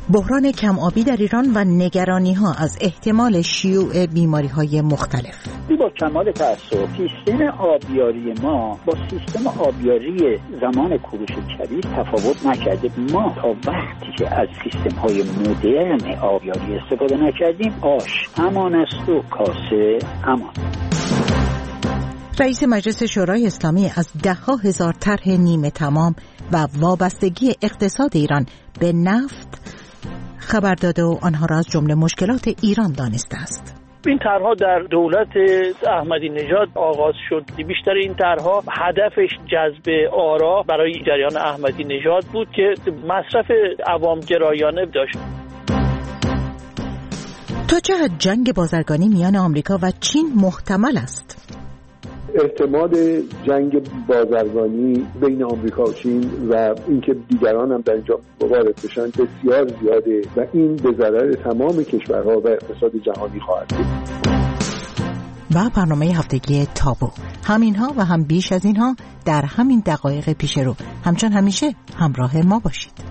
بحران کم آبی در ایران و نگرانی‌ها از احتمال شیوع بیماری‌های مختلف. با کمال تأسف سیستم آبیاری ما با سیستم آبیاری زمان کوروش کبیر تفاوت نکرده. ما تا وقتی که از سیستم‌های مدرن آبیاری استفاده نکردیم، آش همان است و کاسه همان. رئیس مجلس شورای اسلامی از ده‌ها هزار طرح نیمه تمام و وابستگی اقتصاد ایران به نفت خبر داده و آنها را از جمله مشکلات ایران دانسته است. این طرح‌ها در دولت احمدی نژاد آغاز شد. بیشتر این طرح‌ها هدفش جذب آرا برای جریان احمدی نژاد بود که مصرف عوام‌گرایانه داشت. تا چه حد جنگ بازرگانی میان آمریکا و چین محتمل است؟ احتمال جنگ بازرگانی بین آمریکا و چین و اینکه دیگران هم در اینجا وارد بشن بسیار زیاده و این به ضرر تمام کشورها و اقتصاد جهانی خواهد بود. و برنامه هفتگی تابو همینها و هم بیش از اینها در همین دقایق پیش رو. همچون همیشه همراه ما باشید.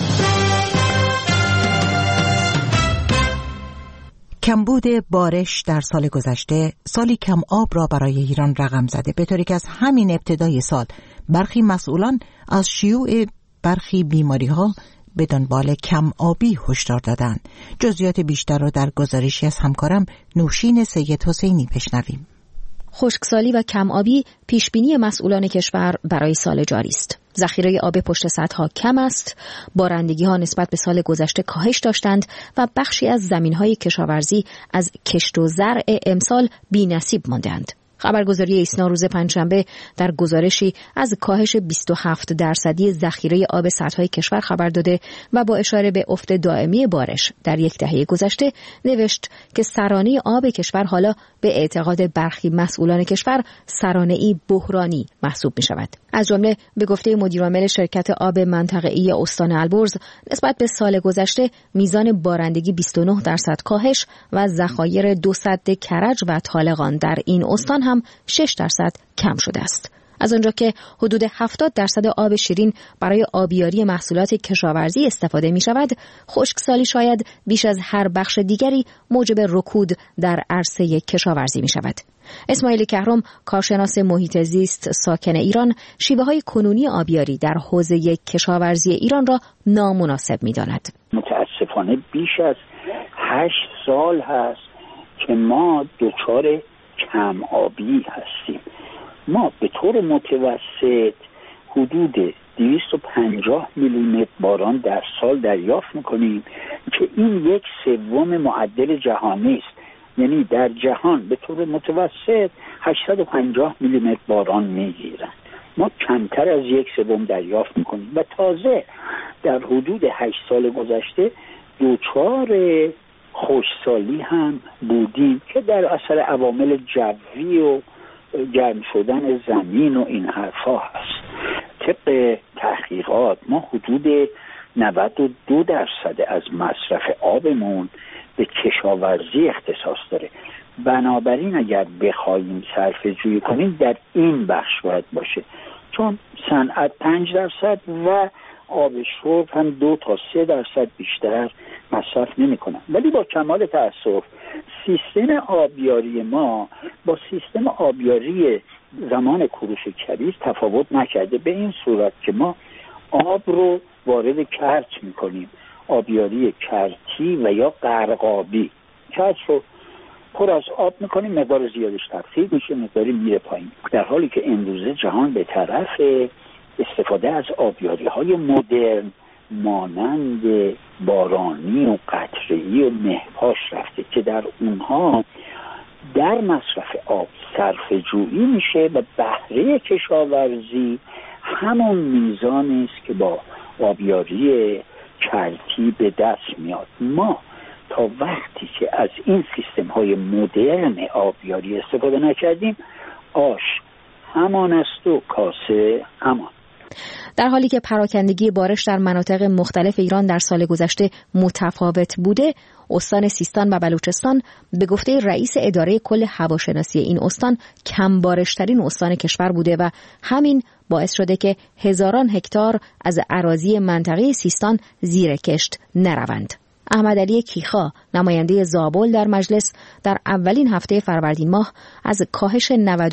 کمبود بارش در سال گذشته سالی کم آب را برای ایران رقم زده، به طوری که از همین ابتدای سال برخی مسئولان از شیوع برخی بیماری‌ها به دنبال کم آبی هشدار دادند. جزئیات بیشتر را در گزارشی از همکارم نوشین سید حسینی بشنویم. خشکسالی و کم آبی پیشبینی مسئولان کشور برای سال جاری است. ذخیره آب پشت سدها کم است، بارندگی‌ها نسبت به سال گذشته کاهش داشتند و بخشی از زمین‌های کشاورزی از کشت و زرع امسال بی‌نصیب ماندند. خبرگزاری ایسنا روز پنجشنبه در گزارشی از کاهش 27% ذخیره آب سدهای کشور خبر داده و با اشاره به افت دائمی بارش در یک دهه گذشته نوشت که سرانه آب کشور حالا به اعتقاد برخی مسئولان کشور سرانه‌ای بحرانی محسوب می شود. از جمله به گفته مدیرعامل شرکت آب منطقه‌ای استان البرز نسبت به سال گذشته میزان بارندگی 29% کاهش و ذخایر 2 سد کرج و طالقان در این استان هم 6% کم شده است. از آنجا که حدود 70% آب شیرین برای آبیاری محصولات کشاورزی استفاده می شود، خشکسالی شاید بیش از هر بخش دیگری موجب رکود در عرصه کشاورزی می شود. اسماعیل کهرم، کارشناس محیط زیست ساکن ایران، شیوه‌های کنونی آبیاری در حوزه کشاورزی ایران را نامناسب می داند. متاسفانه بیش از 8 سال هست که ما دچار کم آبی هستیم. ما به طور متوسط حدود 250 میلیمتر باران در سال دریافت میکنیم که این 1/3 معدل جهانی است. یعنی در جهان به طور متوسط 850 میلیمتر باران میگیرن، ما کمتر از 1/3 دریافت میکنیم و تازه در حدود 8 سال گذشته دچار خشکسالی هم بودیم که در اثر عوامل جوی و گرم شدن زمین و این حرفا هست. طبق تحقیقات ما حدود 92% از مصرف آبمون به کشاورزی اختصاص داره. بنابراین اگر بخوایم صرفه جویی کنیم در این بخش باید باشه، چون صنعت 5% و آب شرب هم 2 تا 3% بیشتر مصرف نمی کنن. ولی با کمال تأسف سیستم آبیاری ما با سیستم آبیاری زمان کوروش کبیر تفاوت نکرده، به این صورت که ما آب رو وارد کرچ می کنیم، آبیاری کرتی و یا غرقابی. کرچ رو پر از آب می کنیم، مقدار زیادش تبخیر میشه، مقداری میره پایین، در حالی که امروزه جهان به طرف استفاده از آبیاری های مدرن مانند بارانی و قطره‌ای و مهپاش رفته که در اونها در مصرف آب صرفه جویی میشه و بهره کشاورزی همون میزانی است که با آبیاری کرتی به دست میاد. ما تا وقتی که از این سیستم های مدرن آبیاری استفاده نکردیم، آش همان است و کاسه همان. در حالی که پراکندگی بارش در مناطق مختلف ایران در سال گذشته متفاوت بوده، استان سیستان و بلوچستان به گفته رئیس اداره کل هواشناسی این استان کم بارشترین استان کشور بوده و همین باعث شده که هزاران هکتار از اراضی منطقه سیستان زیر کشت نروند. احمدعلی کیخا، نماینده زابل در مجلس، در اولین هفته فروردین ماه از کاهش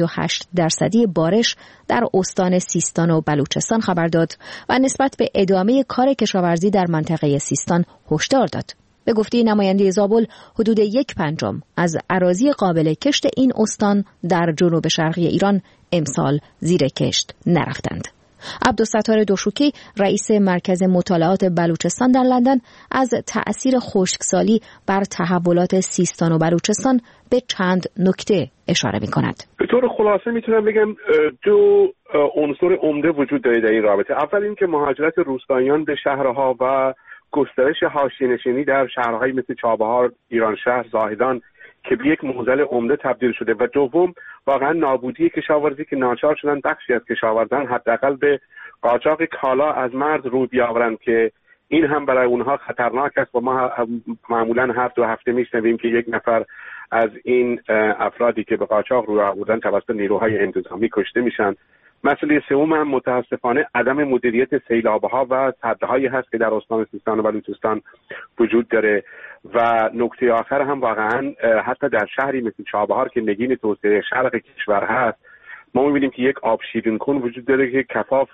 98% بارش در استان سیستان و بلوچستان خبر داد و نسبت به ادامه کار کشاورزی در منطقه سیستان هشدار داد. به گفته نماینده زابل، حدود 1/5 از اراضی قابل کشت این استان در جنوب شرقی ایران امسال زیر کشت نرفتند. عبدالستار دوشوکی، رئیس مرکز مطالعات بلوچستان در لندن، از تأثیر خشکسالی بر تحولات سیستان و بلوچستان به چند نکته اشاره می‌کند. به طور خلاصه میتونم بگم دو عنصر عمده وجود داره در این رابطه. اول اینکه مهاجرت روستاییان به شهرها و گسترش حاشیه‌نشینی در شهرهایی مثل چابهار، ایرانشهر، زاهدان که به یک معضل عمده تبدیل شده و دوم واقعا نابودی کشاورزی که ناچار شدن بخشی از کشاورزان حداقل به قاچاق کالا از مرز رو بیاورند که این هم برای اونها خطرناک است و ما معمولا هر 2 هفته میشنویم که یک نفر از این افرادی که به قاچاق رو آوردن توسط نیروهای انتظامی کشته میشن. مسئله سوم هم متاسفانه عدم مدیریت سیلاب‌ها و سدهایی هست که در استان سیستان و بلوچستان وجود داره و نکته آخر هم واقعا حتی در شهری مثل چابهار که نگین توسعه شرق کشور هست ما می‌بینیم که یک آب شیرین کن وجود داره که کفاف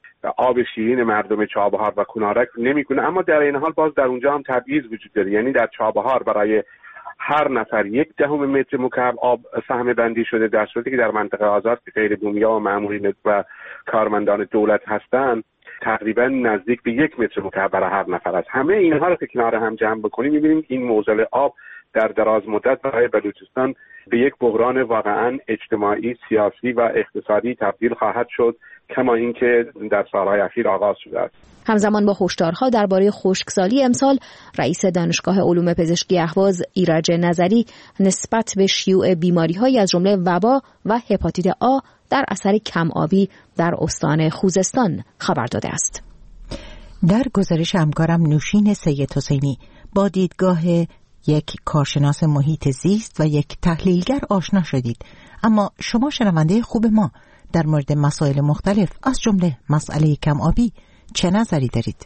آب شیرین مردم چابهار و کنارک نمی‌کنه، اما در این حال باز در اونجا هم تبعیض وجود داره. یعنی در چابهار برای هر نفر 0.1 متر مکعب آب سهم بندی شده، در صورتی که در منطقه آزاد که غیر بومیا و مامورین و کارمندان دولت هستند تقریبا نزدیک به 1 متر مکعب برای هر نفر است. همه اینها رو که کنار هم جمع بکنیم می‌بینیم این معضل آب در دراز مدت برای بلوچستان به یک بحران واقعا اجتماعی، سیاسی و اقتصادی تبدیل خواهد شد، کما اینکه در سالهای اخیر آغاز شده است. همزمان با هشدارها درباره خشکسالی امسال، رئیس دانشگاه علوم پزشکی اهواز ایرج نظری نسبت به شیوع بیماری‌های از جمله وبا و هپاتیت آ در اثر کم‌آبی در استان خوزستان خبر داده است. در گزارش همکارم نوشین سید حسینی با دیدگاه یک کارشناس محیط زیست و یک تحلیلگر آشنا شدید، اما شما شنونده خوب ما در مورد مسائل مختلف از جمله مسئله کم‌آبی چه نظری دارید؟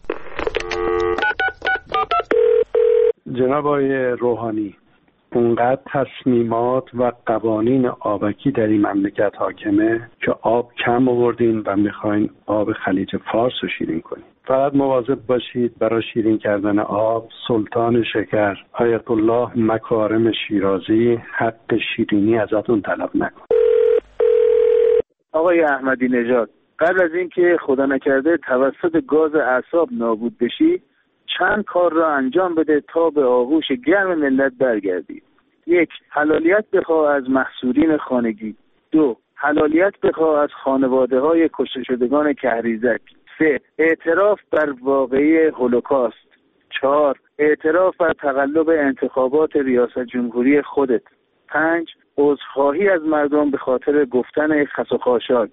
جناب آقای روحانی، اونقدر تصمیمات و قوانین آبکی در این مملکت حاکمه که آب کم آوردین و میخواین آب خلیج فارس رو شیرین کنین. فقط مواظب باشید برای شیرین کردن آب سلطان شکر آیت الله مکارم شیرازی حق شیرینی ازتون طلب نکن. آقای احمدی نژاد، قبل از اینکه خدا نکرده توسط گاز اعصاب نابود بشی چند کار را انجام بده تا به آغوش گرم ملت برگردی. 1. حلالیت بخواه از محصورین خانگی. 2. حلالیت بخواه از خانواده‌های کشته شدگان کهریزک. 3. اعتراف بر واقعه هولوکاست. 4. اعتراف بر تقلب انتخابات ریاست جمهوری خودت. 5. عذرخواهی از مردم به خاطر گفتن خس و خاشاک.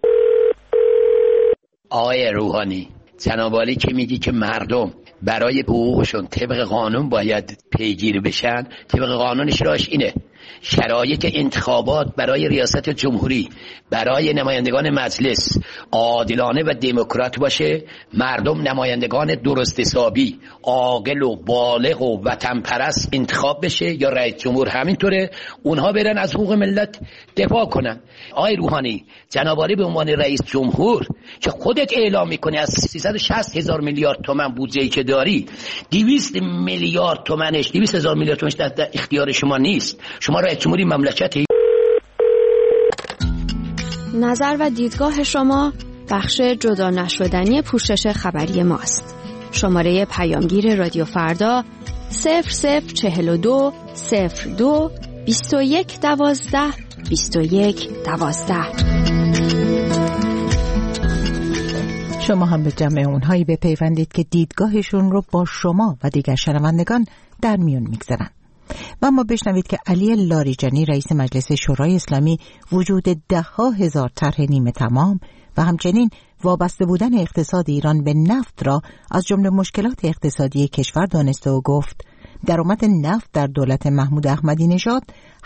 آقای روحانی، جناب عالی که میگی که مردم برای حقوقشون طبق قانون باید پیگیر بشن، طبق قانونش راش اینه شرایط انتخابات برای ریاست جمهوری برای نمایندگان مجلس عادلانه و دموکرات باشه، مردم نمایندگان درست حسابی عاقل و بالغ و وطن پرست انتخاب بشه یا رئیس جمهور همینطوره، اونها برن از حقوق ملت دفاع کنن. آقای روحانی، جناب عالی به عنوان رئیس جمهور که خودت اعلام میکنی از 360,000 میلیارد تومان بودجه‌ای که داری 200 میلیارد تومانش 200,000 میلیارد تومانش در اختیار شما نیست. شما رئیس جمهوری مملکتی. نظر و دیدگاه شما بخش جدا نشدنی پوشش خبری ماست. شماره پیامگیر رادیو فردا 0042 02 21 12 21 12. شما هم به جمع اونهایی بپیوندید که دیدگاهشون رو با شما و دیگر شنوندگان در میون میگذارن. و اما بشنوید که علی لاریجانی رئیس مجلس شورای اسلامی وجود 10,000 طرح نیمه تمام و همچنین وابسته بودن اقتصاد ایران به نفت را از جمله مشکلات اقتصادی کشور دانسته و گفت درآمد نفت در دولت محمود احمدی نژاد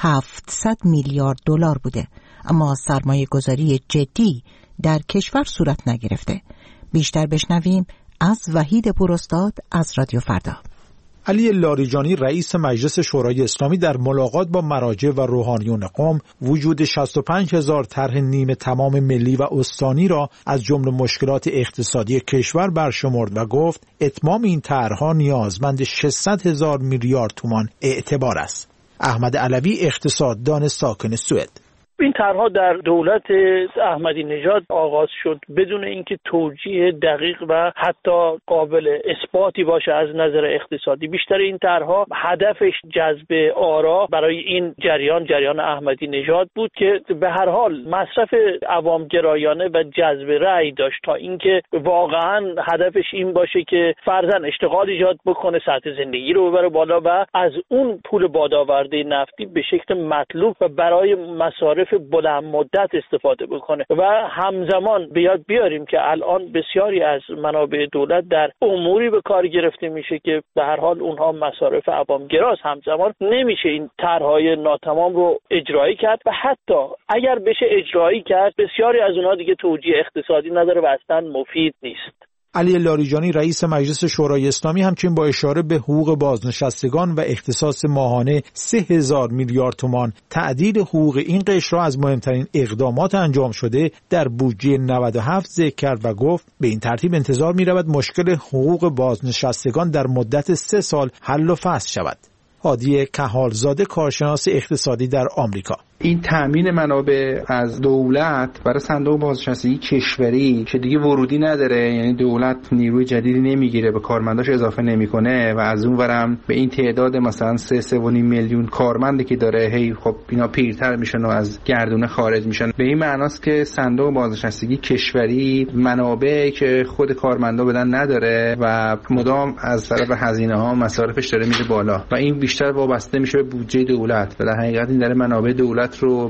700 میلیارد دلار بوده، اما سرمایه گذاری جدی در کشور صورت نگرفته. بیشتر بشنویم از وحید پوراستاد از رادیو فردا. علی لاریجانی رئیس مجلس شورای اسلامی در ملاقات با مراجع و روحانیون قم وجود 65,000 طرح نیمه تمام ملی و استانی را از جمله مشکلات اقتصادی کشور برشمرد و گفت اتمام این طرح‌ها نیازمند 600,000 میلیارد تومان اعتبار است. احمد علوی اقتصاددان ساکن سوئد: این طرح‌ها در دولت احمدی نژاد آغاز شد بدون اینکه توجیه دقیق و حتی قابل اثباتی باشه از نظر اقتصادی. بیشتر این طرح‌ها هدفش جذب آرا برای این جریان احمدی نژاد بود که به هر حال مصرف عوامگرایانه و جذب رأی داشت تا اینکه واقعاً هدفش این باشه که فرضاً اشتغال ایجاد بکنه، سطح زندگی رو ببره بالا و از اون پول بادآورده نفتی به شکل مطلوب و برای مصارف بلند مدت استفاده بکنه. و همزمان بیاد بیاریم که الان بسیاری از منابع دولت در اموری به کار گرفته میشه که به هر حال اونها مصارف عوامگراست. همزمان نمیشه این طرح‌های ناتمام رو اجرایی کرد و حتی اگر بشه اجرایی کرد بسیاری از اونها دیگه توجیه اقتصادی نداره و اصلا مفید نیست. علی لاریجانی رئیس مجلس شورای اسلامی همچنین با اشاره به حقوق بازنشستگان و اختصاص ماهانه 3,000 میلیارد تومان تعدیل حقوق این قشر را از مهمترین اقدامات انجام شده در بودجه 97 ذکر کرد و گفت به این ترتیب انتظار می رود مشکل حقوق بازنشستگان در مدت 3 سال حل و فصل شود. هادی کهالزاده کارشناس اقتصادی در آمریکا: این تامین منابع از دولت برای صندوق بازنشستگی کشوری که دیگه ورودی نداره، یعنی دولت نیروی جدیدی نمیگیره، به کارمنداش اضافه نمیکنه و از اون ورم به این تعداد مثلا 3.5 میلیون کارمندی که داره هی خب اینا پیرتر میشن و از گردونه خارج میشن. به این معناست که صندوق بازنشستگی کشوری منابعی که خود کارمندا بدن نداره و مدام از طرف هزینه‌ها مصارفش داره میره بالا و این بیشتر وابسته میشه به بودجه دولت و در حقیقت این داره منابع دولت رو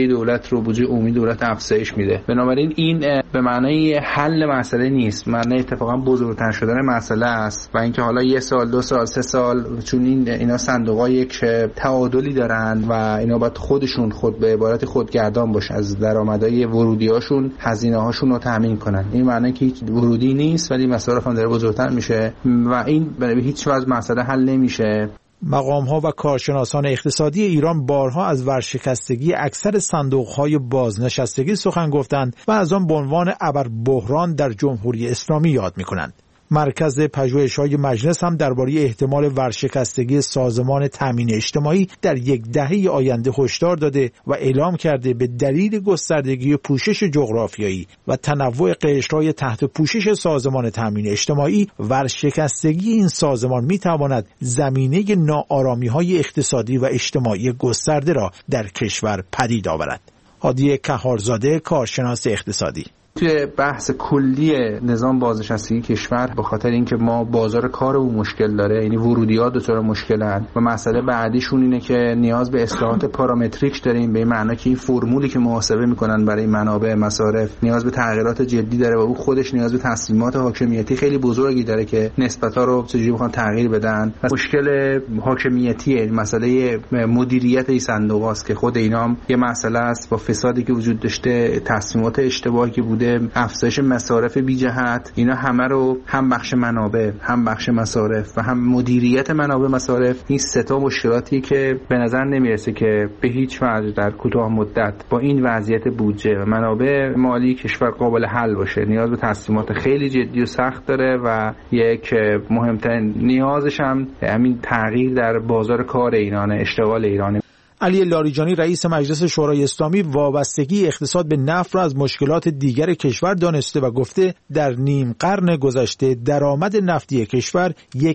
بودجه عمومی دولت افزایش میده. بنابراین این به معنای حل مسئله نیست، معنی اتفاقا بزرگتر شدن مسئله است و اینکه حالا 1 سال 2 سال 3 سال چون اینا صندوق‌ها یک تعادلی دارن و اینا باید خودشون خود به عبارت خودگردان باشه، از درآمدهای ورودی‌هاشون هزینه‌هاشون رو تامین کنن. این معنی که هیچ ورودی نیست ولی مصارف هم داره بزرگتر میشه و این به هیچ وجه مسئله حل نمیشه. مقام‌ها و کارشناسان اقتصادی ایران بارها از ورشکستگی اکثر صندوق‌های بازنشستگی سخن گفتند و از آن به عنوان ابربحران در جمهوری اسلامی یاد می‌کنند. مرکز پژوهش‌های مجلس هم درباره احتمال ورشکستگی سازمان تامین اجتماعی در 10 دهه آینده هشدار داده و اعلام کرده به دلیل گستردگی پوشش جغرافیایی و تنوع قشرهای تحت پوشش سازمان تامین اجتماعی ورشکستگی این سازمان می‌تواند زمینه ناآرامی‌های اقتصادی و اجتماعی گسترده را در کشور پدید آورد. هادی کهالزاده کارشناس اقتصادی: توی بحث کلی نظام بازنشستگی کشور به خاطر اینکه ما بازار کارمون مشکل داره، یعنی ورودیات دو طور مشکلن و مسئله بعدیشون اینه که نیاز به اصلاحات پارامتریک داریم، به این معنی که این فرمولی که محاسبه میکنن برای منابع مصارف نیاز به تغییرات جدی داره و او خودش نیاز به تصمیمات حاکمیتی خیلی بزرگی داره که نسبت‌ها رو چجوری بخوان تغییر بدن. مشکل حاکمیتی مسئله مدیریت این صندوقاست که خود اینا هم یه مسئله است با فسادی که وجود داشته، تصمیمات اشتباهی که بوده، افزایش مصارف بی جهت، اینا همه رو هم بخش منابع، هم بخش مصارف و هم مدیریت منابع مصارف، این 3 مشکلاتی که به نظر نمیرسه که به هیچ وجه در کوتاه مدت با این وضعیت بودجه و منابع مالی کشور قابل حل باشه. نیاز به تصمیمات خیلی جدی و سخت داره و یک مهمترین نیازش هم همین تغییر در بازار کار ایرانه، اشتغال ایرانه. علی لاریجانی رئیس مجلس شورای اسلامی وابستگی اقتصاد به نفت را از مشکلات دیگر کشور دانسته و گفته در نیم قرن گذشته درآمد نفتی کشور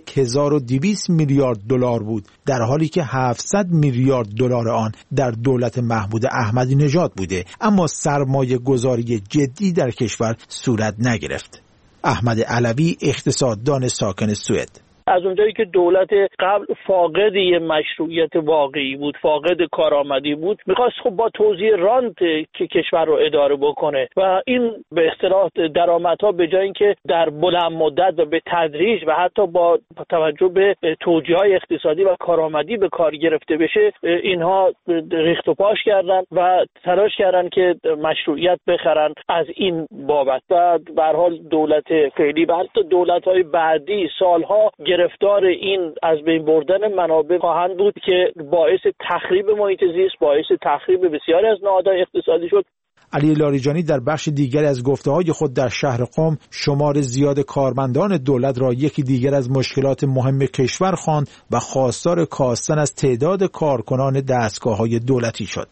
1200 میلیارد دلار بود، در حالی که 700 میلیارد دلار آن در دولت محمود احمدی نژاد بوده، اما سرمایه گذاری جدی در کشور صورت نگرفت. احمد علوی اقتصاددان ساکن سوئد: از اونجایی که دولت قبل فاقد یه مشروعیت واقعی بود، فاقد کارآمدی بود، میخواست خب با توزیع رانت که کشور رو اداره بکنه و این به اصطلاح درآمدها به جای اینکه در بلند مدت و به تدریج و حتی با توجه به توجیه‌های اقتصادی و کارآمدی به کار گرفته بشه، اینها ریخت و پاش کردن و تلاش کردن که مشروعیت بخرن از این بابت. و به هر حال دولت فعلی و حتی دولت‌های بعدی سالها گرفتار این از بین بردن منابع خواهند بود که باعث تخریب محیط زیست، باعث تخریب بسیاری از نهادهای اقتصادی شد. علی لاریجانی در بخش دیگری از گفته‌های خود در شهر قم شمار زیاد کارمندان دولت را یکی دیگر از مشکلات مهم کشور خواند و خواستار کاستن از تعداد کارکنان دستگاه‌های دولتی شد.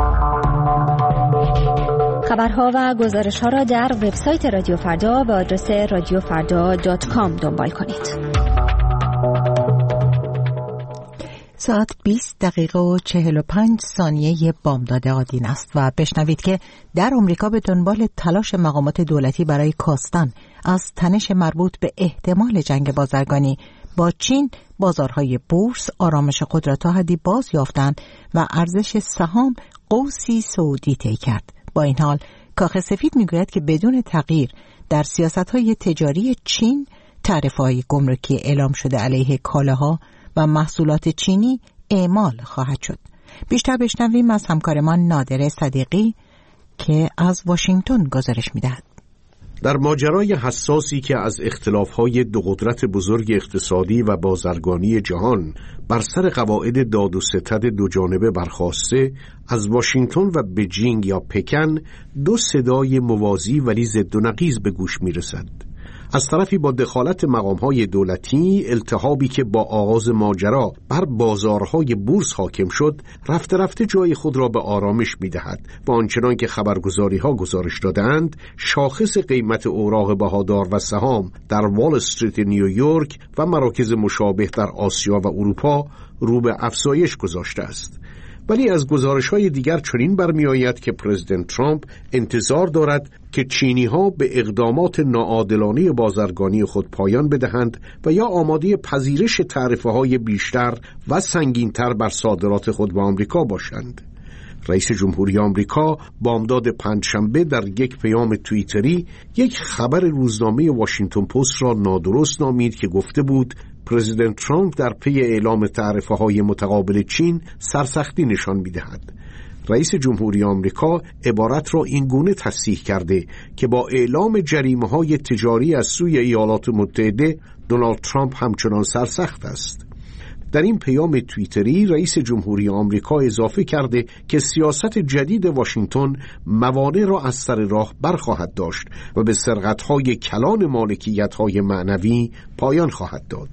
خبرها و گزارش‌ها را در وبسایت رادیو فردا به آدرس radiofarda.com دنبال کنید. ساعت 20:45 بامداد آدین است و بشنوید که در آمریکا به دنبال تلاش مقامات دولتی برای کاستن از تنش مربوط به احتمال جنگ بازرگانی با چین، بازارهای بورس آرامش خود را تا حدی باز یافتند و ارزش سهام قوسی صعودی طی کرد. با این حال کاخ سفید میگوید که بدون تغییر در سیاست‌های تجاری چین، تعرفه‌های گمرکی اعلام شده علیه کالاها و محصولات چینی اعمال خواهد شد. بیشتر بشنویم از همکارمان نادر صدیقی که از واشنگتن گزارش می‌دهد. در ماجرای حساسی که از اختلاف‌های دو قدرت بزرگ اقتصادی و بازرگانی جهان بر سر قواعد داد و ستد دو جانبه برخاسته، از واشنگتن و بجینگ یا پکن دو صدای موازی ولی ضد و نقیض به گوش می‌رسد. از طرفی با دخالت مقام‌های دولتی، التهابی که با آغاز ماجرا بر بازارهای بورس حاکم شد، رفته رفته جای خود را به آرامش می‌دهد و آنچنان که خبرگزاری‌ها گزارش دادند، شاخص قیمت اوراق بهادار و سهام در وال استریت نیویورک و مراکز مشابه در آسیا و اروپا رو به افزایش گذاشته است. ولی از گزارش‌های دیگر چنین برمی‌آید که پرزیدنت ترامپ انتظار دارد که چینی‌ها به اقدامات ناعادلانه بازرگانی خود پایان بدهند و یا آماده پذیرش تعرفه‌های بیشتر و سنگین‌تر بر صادرات خود به آمریکا باشند. رئیس جمهوری آمریکا بامداد پنجشنبه در یک پیام توییتری یک خبر روزنامه واشنگتن پست را نادرست نامید که گفته بود پرزیدنت ترامپ در پی اعلام تعرفه‌های متقابل چین سرسختی نشان می‌دهد. رئیس جمهوری آمریکا عبارت را این گونه تصحیح کرده که با اعلام جریمه‌های تجاری از سوی ایالات متحده، دونالد ترامپ همچنان سرسخت است. در این پیام توییتری رئیس جمهوری آمریکا اضافه کرده که سیاست جدید واشنگتن موانع را از سر راه برخواهد داشت و به سرقت‌های کلان مالکیت‌های معنوی پایان خواهد داد.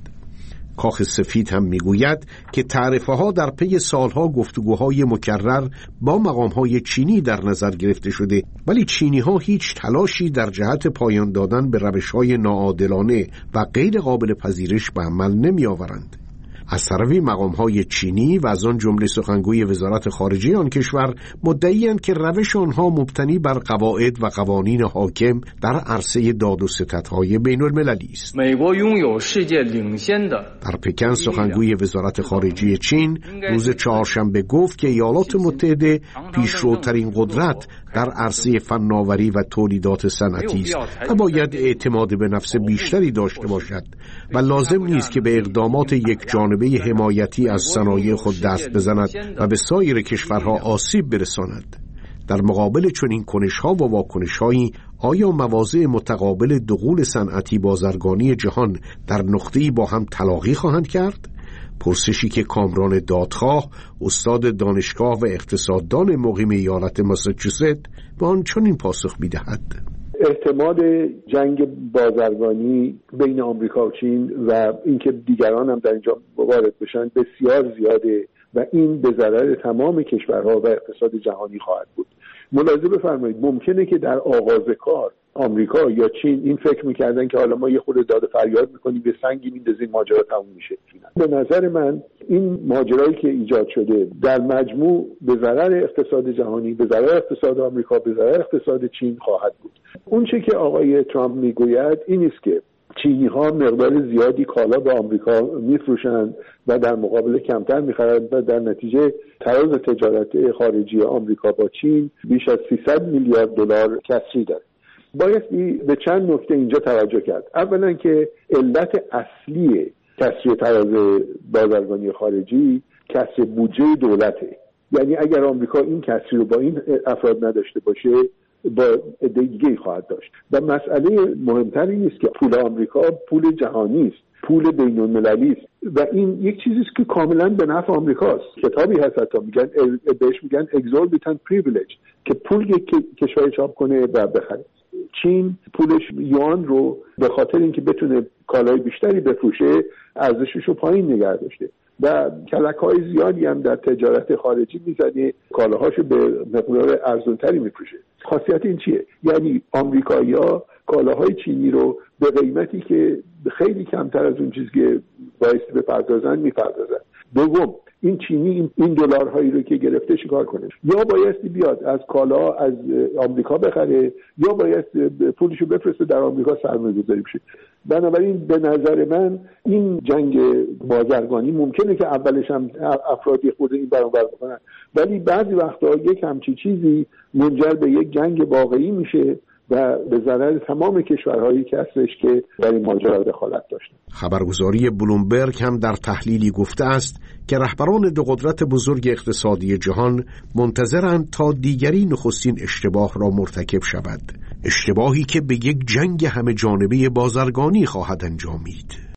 کاخ سفید هم میگوید که تعرفه‌ها در پی سالها گفتگوهای مکرر با مقام‌های چینی در نظر گرفته شده، ولی چینی‌ها هیچ تلاشی در جهت پایان دادن به روش‌های ناعادلانه و غیر قابل پذیرش به عمل نمی‌آورند. از طرفی مقام‌های چینی و از آن جمله سخنگوی وزارت خارجه آن کشور مدعی‌اند که روش آنها مبتنی بر قواعد و قوانین حاکم در عرصه داد و ستدهای بین‌المللی است. در پکن سخنگوی وزارت خارجه چین روز چهارشنبه گفت که ایالات متحده پیشروترین قدرت در عرصه فناوری و تولیدات صنعتی است و باید اعتماد به نفس بیشتری داشته باشد و لازم نیست که به اقدامات یک جانبه حمایتی از صنایع خود دست بزند و به سایر کشورها آسیب برساند. در مقابل چنین کنش‌ها و واکنش‌هایی آیا مواضع متقابل دخول صنعتی بازرگانی جهان در نقطه‌ای با هم تلاقی خواهند کرد؟ پرسشی که کامران دادخواه، استاد دانشگاه و اقتصاددان مقیم ایالت ماساچوست به آن چنین پاسخ می‌دهد: احتمال جنگ بازرگانی بین آمریکا و چین و اینکه دیگران هم در اینجا وارد بشن بسیار زیاده و این به ضرر تمام کشورها و اقتصاد جهانی خواهد بود. ملاحظه بفرمایید ممکنه که در آغاز کار آمریکا یا چین این فکر میکردن که حالا ما یه خورده داد فریاد میکنیم به سنگی میندازیم ماجرا تموم میشه. به نظر من این ماجرایی که ایجاد شده در مجموع به ضرر اقتصاد جهانی، به ضرر اقتصاد آمریکا، به ضرر اقتصاد چین خواهد بود. اون چه که آقای ترامپ میگوید این است که چینی ها مقدار زیادی کالا به آمریکا میفروشند و در مقابل کمتر میخرند و در نتیجه تراز تجارت خارجی آمریکا با چین بیش از 300 میلیارد دلار کسری داره. باید به چند نکته اینجا توجه کرد. اولا که علت اصلی کسری تراز بازرگانی خارجی کسری بودجه دولته. یعنی اگر آمریکا این کسری رو با این افراد نداشته باشه با عده دیگه خواهد داشت. و مسئله مهمتر این است که پول آمریکا پول جهانی است، پول بین‌المللی است و این یک چیزی است که کاملا به نفع آمریکاست. کتابی هست حتی بهش میگن exorbitant privilege که پول کشور چاپ کنه و بخره. چین پولش یوان رو به خاطر اینکه بتونه کالای بیشتری بفروشه ارزشش رو پایین نگه داشته و کلک‌های زیادی هم در تجارت خارجی میزنه، کالاهاشو به مقدار ارزان‌تری میفروشه. خاصیت این چیه؟ یعنی آمریکایی‌ها کالاهای چینی رو به قیمتی که خیلی کمتر از اون چیزی که بایستی بپردازن میپردازن. دوم، این چینی این دلارهایی رو که گرفته چیکار کنه؟ یا بایستی بیاد از کالا از آمریکا بخره یا بایستی پولشو بفرسته در آمریکا سرمایه‌گذاری بشه. بنابراین به نظر من این جنگ بازرگانی ممکنه که اولش هم افرادی خود این برابر بکنن، ولی بعضی وقتا یک همچی چیزی منجر به یک جنگ واقعی میشه و به ضرر تمام کشورهایی که هستش که در این ماجرا دخالت داشتن. خبرگزاری بلومبرگ هم در تحلیلی گفته است که رهبران دو قدرت بزرگ اقتصادی جهان منتظرند تا دیگری نخستین اشتباه را مرتکب شود، اشتباهی که به یک جنگ همه جانبه بازرگانی خواهد انجامید.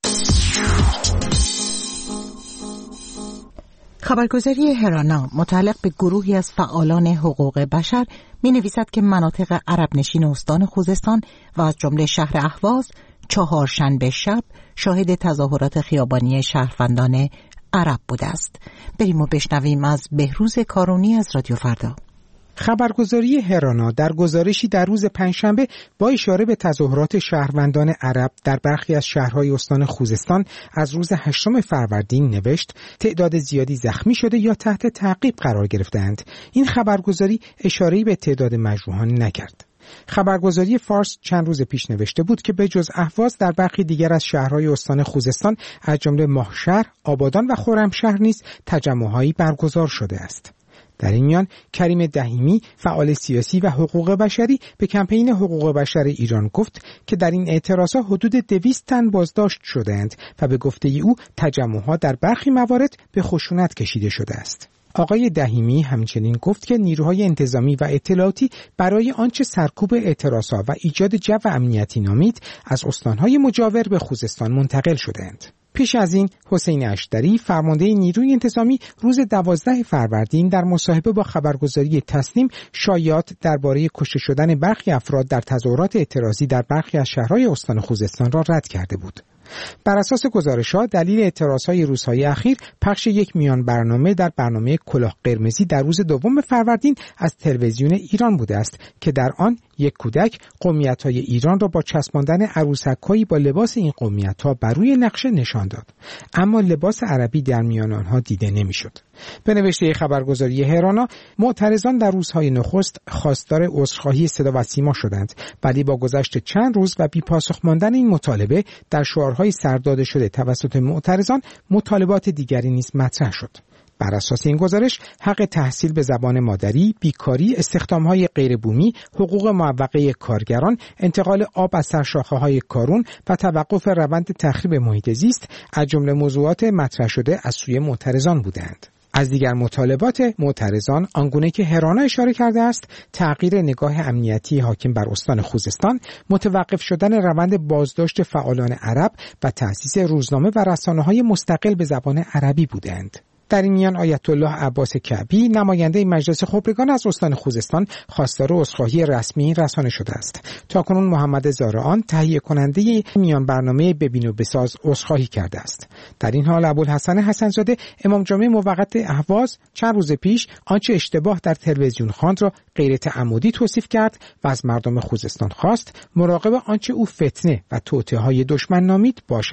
خبرگزاری هرانا متعلق به گروهی از فعالان حقوق بشر می نویسد که مناطق عرب نشین استان خوزستان و از جمله شهر اهواز چهارشنبه شب شاهد تظاهرات خیابانی شهروندان عرب بوده است. بریم و بشنویم از بهروز کارونی از رادیو فردا. خبرگزاری هرانا در گزارشی در روز پنجشنبه با اشاره به تظاهرات شهروندان عرب در برخی از شهرهای استان خوزستان از روز 8 فروردین نوشت تعداد زیادی زخمی شده یا تحت تعقیب قرار گرفتند. این خبرگزاری اشاره‌ای به تعداد مجروحان نکرد. خبرگزاری فارس چند روز پیش نوشته بود که به جز اهواز در برخی دیگر از شهرهای استان خوزستان از جمله ماهشهر، آبادان و خرمشهر نیز تجمع‌هایی برگزار شده است. در این میان کریم دهیمی فعال سیاسی و حقوق بشری به کمپین حقوق بشر ایران گفت که در این اعتراضات حدود 200 تن بازداشت شدند و به گفته او تجمعها در برخی موارد به خشونت کشیده شده است. آقای دهیمی همچنین گفت که نیروهای انتظامی و اطلاعاتی برای آنچه سرکوب اعتراضات و ایجاد جو امنیتی نامید از استانهای مجاور به خوزستان منتقل شدند. پیش از این حسین اشتری فرمانده نیروی انتظامی روز 12 فروردین در مصاحبه با خبرگزاری تسنیم شایعات درباره کشته شدن برخی افراد در تظاهرات اعتراضی در برخی از شهرهای استان خوزستان را رد کرده بود. بر اساس گزارش‌ها دلیل اعتراض‌های روزهای اخیر پخش یک میان برنامه در برنامه کلاه قرمزی در روز 2 فروردین از تلویزیون ایران بوده است که در آن یک کودک قومیت‌های ایران را با چسباندن عروسک‌هایی با لباس این قومیت‌ها بر روی نقشه نشان داد، اما لباس عربی در میان آنها دیده نمی‌شد. به نوشته خبرگزاری هرانا معترضان در روزهای نخست خواستار عذرخواهی صدا و سیما شدند، ولی با گذشت چند روز و بی‌پاسخ ماندن این مطالبه در شعارهای سرداده شده توسط معترضان مطالبات دیگری نیز مطرح شد. بر اساس این گزارش حق تحصیل به زبان مادری، بیکاری، استخدام‌های غیر بومی، حقوق معوقه کارگران، انتقال آب از سرشاخه‌های کارون و توقف روند تخریب محیط زیست از جمله موضوعات مطرح شده از سوی معترضان بودند. از دیگر مطالبات معترضان آنگونه که هرانا اشاره کرده است، تغییر نگاه امنیتی حاکم بر استان خوزستان، متوقف شدن روند بازداشت فعالان عرب و تأسیس روزنامه و رسانه‌های مستقل به زبان عربی بودند. در این میان آیت الله عباس کعبی نماینده مجلس خبرگان از استان خوزستان خواستار عذرخواهی رسمی رسانه شده است. تاکنون محمد زارعان تهیه کننده میان برنامه ببین و بساز عذرخواهی کرده است. در این حال ابوالحسن حسن‌زاده امام جمعه موقت اهواز چند روز پیش آنچه اشتباه در تلویزیون خواند را غیر تعمدی توصیف کرد و از مردم خوزستان خواست مراقب آنچه او فتنه و توطئه‌های دشمن نامید باشند.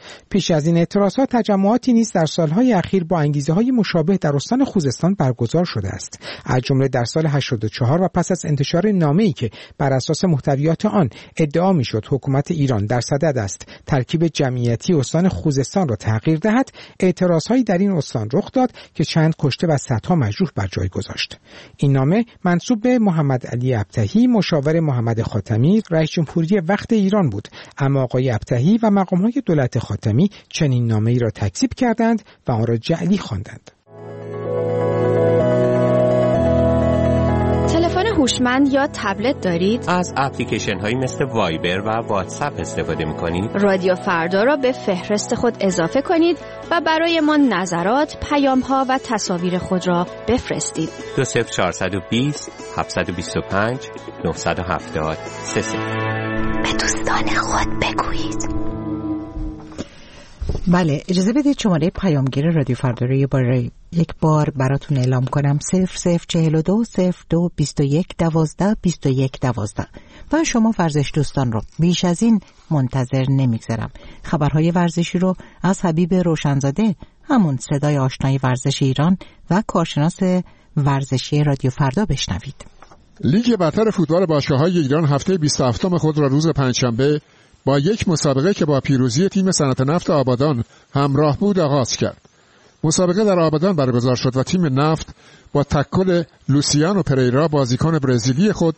پیش از این اعتراضات تجمعاتی نیز در سالهای اخیر با انگیزه‌های مشابه در استان خوزستان برگزار شده است. از جمله در سال 84 و پس از انتشار نامه‌ای که بر اساس محتویات آن ادعا می‌شد حکومت ایران در صدد است ترکیب جمعیتی استان خوزستان را تغییر دهد، اعتراضهایی در این استان رخ داد که چند کشته و صدها مجروح بر جای گذاشت. این نامه منسوب به محمد علی ابتهی، مشاور محمد خاتمی رئیس جمهوری وقت ایران بود، اما آقای ابتهی و مقام‌های دولت خاتمی چنین نامه‌ای را تکذیب کردند و آن را جعلی خواندند. تلفن هوشمند یا تبلت دارید؟ از اپلیکیشن هایی مثل وایبر و واتساپ استفاده می‌کنید؟ رادیو فردا را به فهرست خود اضافه کنید و برای ما نظرات، پیام‌ها و تصاویر خود را بفرستید. 20420 725 970 33. به دوستان خود بگویید. بله، اجازه بدید شماره پیامگیر رادیو فردا رو یک بار براتون اعلام کنم. 0042 02 21 12 21 12. و شما ورزش دوستان رو بیش از این منتظر نمیگذارم. خبرهای ورزشی رو از حبیب روشنزاده، همون صدای آشنای ورزش ایران و کارشناس ورزشی رادیو فردا بشنوید. لیگ برتر فوتبال باشگاه‌های ایران هفته 27 خود را روز پنجشنبه با یک مسابقه که با پیروزی تیم صنعت نفت آبادان همراه بود آغاز کرد. مسابقه در آبادان برگزار شد و تیم نفت با تکل لوسیانو پریرا بازیکن برزیلی خود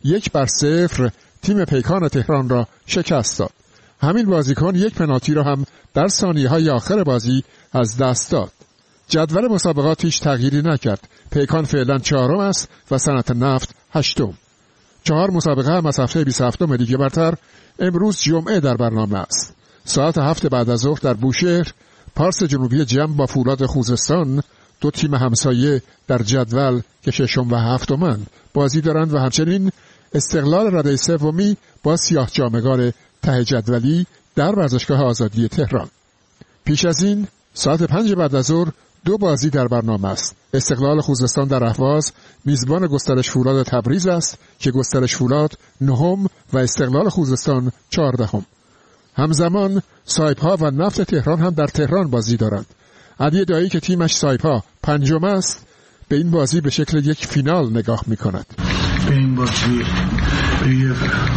1-0 تیم پیکان تهران را شکست داد. همین بازیکن یک پنالتی را هم در ثانیه‌های آخر بازی از دست داد. جدول مسابقات هیچ تغییری نکرد. پیکان فعلا 4م است و صنعت نفت 8م. 4 مسابقه هم از هفته 27 لیگ برتر امروز جمعه در برنامه است. ساعت 7 بعد از ظهر در بوشهر پارس جنوبی جمع با فولاد خوزستان، دو تیم همسایه در جدول که 6م و 7م بازی دارند و همچنین استقلال رده سومی با سیاه جامگان ته جدولی در ورزشگاه آزادی تهران. پیش از این ساعت 5 بعد از ظهر 2 بازی در برنامه است. استقلال خوزستان در اهواز میزبان گسترش فولاد تبریز است که گسترش فولاد 9م و استقلال خوزستان 14م. همزمان سایپا و نفت تهران هم در تهران بازی دارند. علی دایی که تیمش سایپا 5م است به این بازی به شکل یک فینال نگاه می‌کند. به این بازی به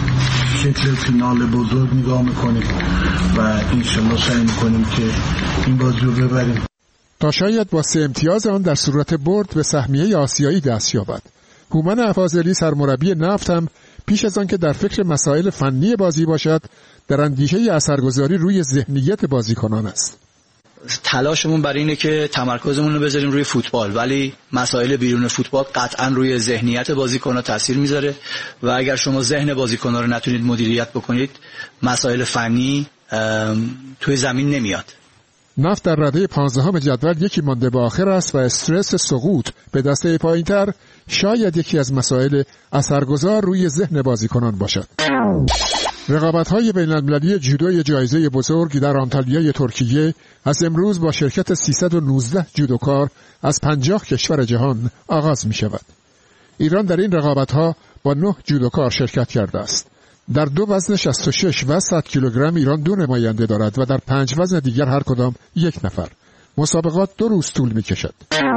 شکل فینال بزرگ نگاه می‌کنیم و انشالله سعی می‌کنیم که این بازی رو ببریم تا شاید با 3 امتیاز آن در صورت برد به سهمیه آسیایی دست یابد. هومن افاضلی سرمربی نفت هم پیش از آن که در فکر مسائل فنی بازی باشد در اندیشه اثرگذاری روی ذهنیت بازیکنان است. تلاشمون برای اینه که تمرکزمون رو بذاریم روی فوتبال، ولی مسائل بیرون فوتبال قطعا روی ذهنیت بازیکن‌ها تاثیر میذاره و اگر شما ذهن بازیکن‌ها رو نتونید مدیریت بکنید مسائل فنی توی زمین نمیاد. نفت در رده 15 جدول یکی مانده به آخر است و استرس سقوط به دسته پایین‌تر شاید یکی از مسائل اثرگذار روی ذهن بازیکنان باشد. رقابت‌های بین‌المللی جودوی جایزه بزرگ در آنتالیای ترکیه از امروز با شرکت 319 جودوکار از 50 کشور جهان آغاز می‌شود. ایران در این رقابت‌ها با 9 جودوکار شرکت کرده است. در 2 وزن 66 و 100 کیلوگرم ایران 2 نماینده دارد و در 5 وزن دیگر هر کدام 1 نفر. مسابقات 2 روز طول می‌کشد.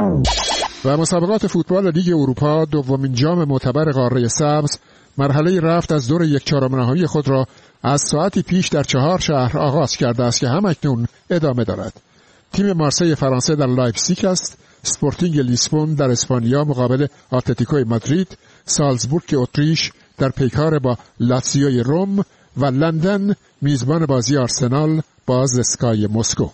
و مسابقات فوتبال لیگ اروپا دومین جام معتبر قاره سبز مرحله رفت از دور 1/4 نهایی خود را از ساعتی پیش در 4 شهر آغاز کرده است که همکنون ادامه دارد. تیم مارسی فرانسه در لایپزیگ است، اسپورتینگ لیسبون در اسپانیا مقابل اتلتیکو مادرید، سالزبورگ اتریش در پیکار با لاتزیو روم و لندن میزبان بازی آرسنال با زسکای مسکو.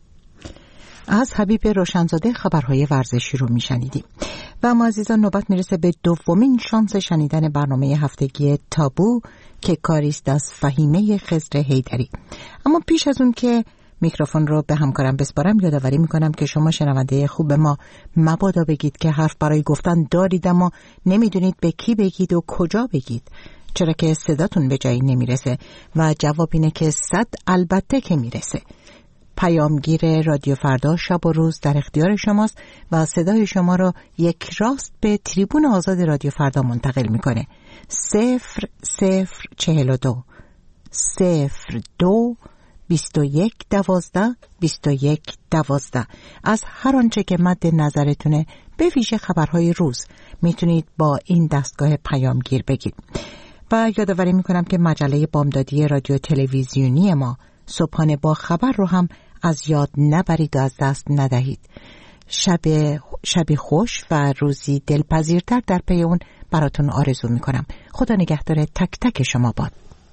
از حبیب روشنزاده خبرهای ورزشی رو میشنیدیم و ما عزیزان نوبت میرسه به دومین شانس شنیدن برنامه هفتگی تابو که کاریست از فهیمه خضر حیدری. اما پیش از اون که میکروفون رو به همکارم بسپارم یادآوری میکنم که شما شنونده خوب ما مبادا بگید که حرف برای گفتن دارید اما نمیدونید به کی بگید و کجا بگید، چرا که صداتون به جایی نمیرسه و جواب اینه که 100 البته که میرسه. پیامگیر رادیو فردا شب و روز در اختیار شماست و صدای شما را یک راست به تریبون آزاد رادیو فردا منتقل میکنه. 0042 02 2112 از هر آنچه که مد نظرتونه، به ویژه خبرهای روز، میتونید با این دستگاه پیامگیر بگید. و یادآوری میکنم که مجله بامدادی رادیو تلویزیونی ما صبحانه با خبر رو هم از یاد نبرید و از دست ندهید. شب خوش و روزی دلپذیرتر در پی اون براتون آرزو میکنم. خدا نگهدار تک تک شما باد.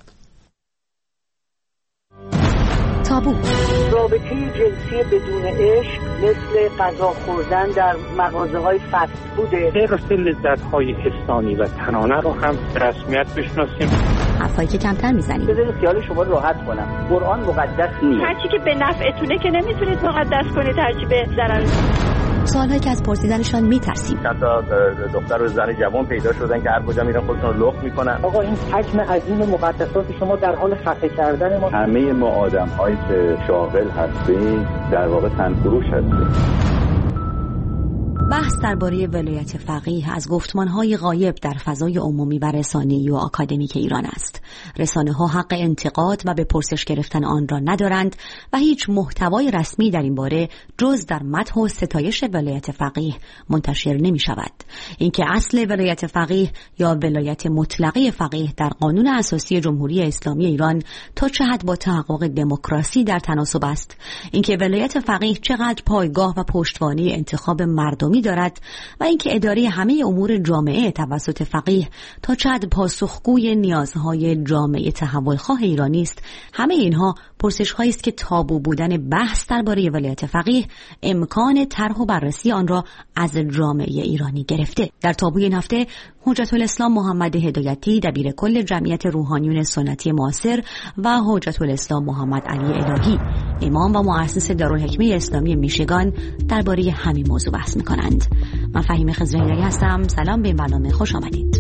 تابو. رابطه جنسی بدون عشق مثل غذا خوردن در مغازه‌های فست فوده. حفظ لذت‌های حسانی و تنانه رو هم رسمیت بشناسیم. حرفایی که کمتر میزنیم. بذارید خیال شما راحت کنم. قرآن مقدس نیست. هرچی که به نفعتونه که نمیتونید مقدس کنید، هرچی به ضرر. سوالهایی که از پرسیدنشان میترسیم. چند تا دختر و زن جوان پیدا شدن که هر کجا میرن خودشون رو لخت میکنن. آقا این حجم عظیم مقدسات شما در حال خفه کردن ما. همه ما آدم‌هایی که شاغل هستیم در واقع تنفروش هستیم. بحث درباره ولایت فقیه از گفتمان‌های غایب در فضای عمومی و رسانه‌ای و آکادمیک ایران است. رسانه‌ها حق انتقاد و به پرسش گرفتن آن را ندارند و هیچ محتوای رسمی در این باره جز در مدح و ستایش ولایت فقیه منتشر نمی‌شود. اینکه اصل ولایت فقیه یا ولایت مطلقه فقیه در قانون اساسی جمهوری اسلامی ایران تا چه حد با تحقق دموکراسی در تناسب است، اینکه ولایت فقیه چقدر پایگاه و پشتوانه انتخاب مردمی دارد و اینکه اداره همه امور جامعه توسط فقیه تا چه حد پاسخگوی نیازهای جامعه تحولخواه ایرانی است، همه اینها پرسش‌هایی است که تابو بودن بحث درباره ولایت فقیه امکان طرح و بررسی آن را از جامعه ایرانی گرفته. در تابوی این هفته حجت الاسلام محمد هدایتی دبیر کل جمعیت روحانیون سنتی معاصر و حجت الاسلام محمد علی الهی امام و مؤسس دارالحکمه اسلامی میشگان درباره همین موضوع بحث می‌کنند. من فهیمه خضره‌ای هستم. سلام به این برنامه، خوش آمدید.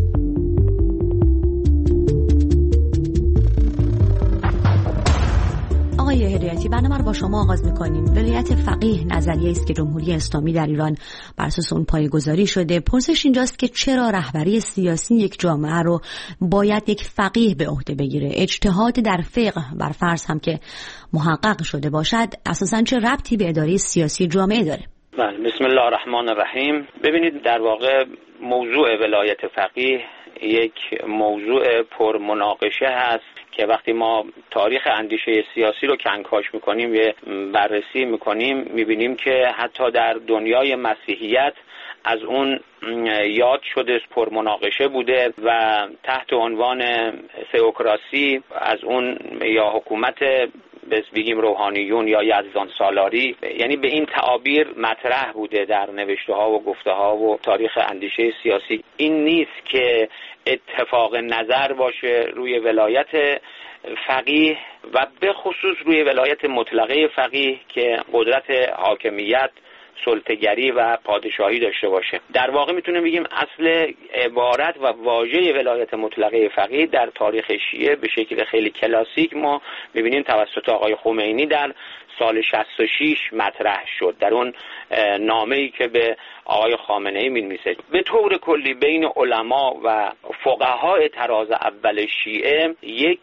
آقای هدایتی، برنامه رو با شما آغاز می‌کنیم. ولایت فقیه نظریه است که جمهوری اسلامی در ایران بر اساس اون پایه‌گذاری شده. پرسش اینجاست که چرا رهبری سیاسی یک جامعه رو باید یک فقیه به عهده بگیره؟ اجتهاد در فقه بر فرض هم که محقق شده باشد، اساساً چه ربطی به اداره سیاسی جامعه داره؟ بله، بسم الله الرحمن الرحیم. ببینید، در واقع موضوع ولایت فقیه یک موضوع پرمناقشه هست که وقتی ما تاریخ اندیشه سیاسی رو کنکاش میکنیم و بررسی میکنیم، میبینیم که حتی در دنیای مسیحیت از اون یاد شده، پرمناقشه بوده و تحت عنوان تئوکراسی از اون یا حکومت بگیم روحانیون یا یزدان سالاری، یعنی به این تعابیر مطرح بوده در نوشته ها و گفته ها و تاریخ اندیشه سیاسی. این نیست که اتفاق نظر باشه روی ولایت فقیه و به خصوص روی ولایت مطلقه فقیه که قدرت حاکمیت، سلطه‌گری و پادشاهی داشته باشه. در واقع میتونیم بگیم اصل عبارت و واژه ولایت مطلقه فقیه در تاریخ شیعه به شکل خیلی کلاسیک ما میبینیم توسط آقای خمینی در سال 66 مطرح شد، در اون نامه‌ای که به آقای خامنه‌ای می‌نویسه. به طور کلی بین علما و فقهای طراز اول شیعه یک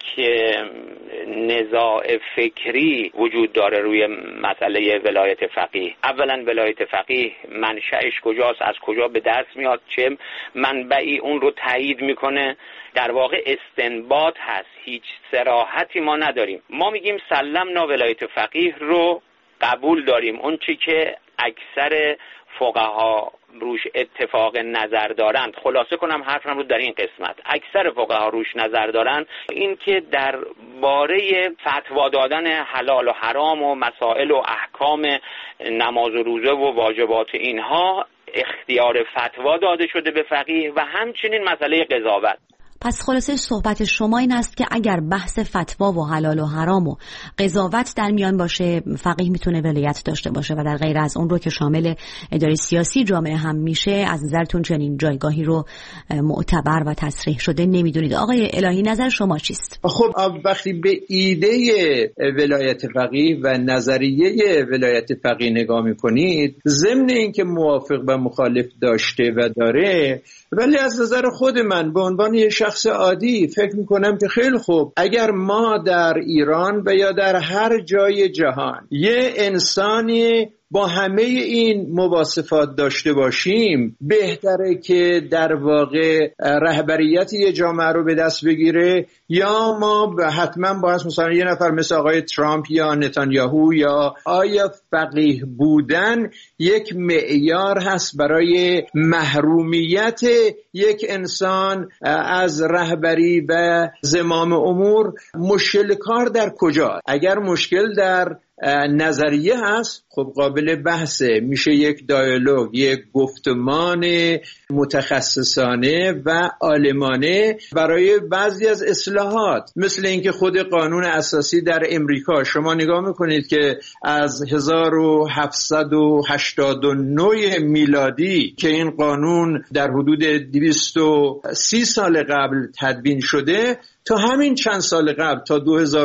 نزاع فکری وجود داره روی مسئله ولایت فقیه. اولا ولایت فقیه منشأش کجاست، از کجا به دست میاد، چه منبعی اون رو تایید میکنه. در واقع استنباط هست، هیچ صراحتی ما نداریم. ما میگیم سلمنا ولایت فقیه رو قبول داریم، اون چی که اکثر فقها روش اتفاق نظر دارند. خلاصه کنم حرفم رو در این قسمت، اکثر فقها روش نظر دارند این که در باره فتوا دادن حلال و حرام و مسائل و احکام نماز و روزه و واجبات اینها اختیار فتوا داده شده به فقیه و همچنین مسئله قضاوت. پس خلاصه صحبت شما این است که اگر بحث فتوا و حلال و حرام و قضاوت در میان باشه، فقیه میتونه ولایت داشته باشه و در غیر از اون رو که شامل اداره سیاسی جامعه هم میشه، از نظرتون چنین جایگاهی رو معتبر و تصریح شده نمیدونید؟ آقای الهی، نظر شما چیست؟ خب وقتی به ایده ولایت فقیه و نظریه ولایت فقیه نگاه میکنید، ضمن اینکه موافق و مخالف داشته و داره، ولی از نظر خود من به عنوان یه شخص شخص عادی فکر میکنم که خیلی خوب اگر ما در ایران و یا در هر جای جهان یه انسانی با همه این مواصفات داشته باشیم، بهتره که در واقع رهبریت یه جامعه رو به دست بگیره، یا ما حتما باید مثلا یه نفر مثل آقای ترامپ یا نتانیاهو، یا آیا فقیه بودن یک معیار هست برای محرومیت یک انسان از رهبری و زمام امور؟ مشکل کار در کجا؟ اگر مشکل در نظریه هست، خب قابل بحثه، میشه یک دیالوگ، یک گفتمان متخصصانه و عالمانه برای بعضی از اصلاحات، مثل اینکه خود قانون اساسی در امریکا شما نگاه میکنید که از 1789 میلادی که این قانون در حدود 230 سال قبل تدوین شده تا همین چند سال قبل، تا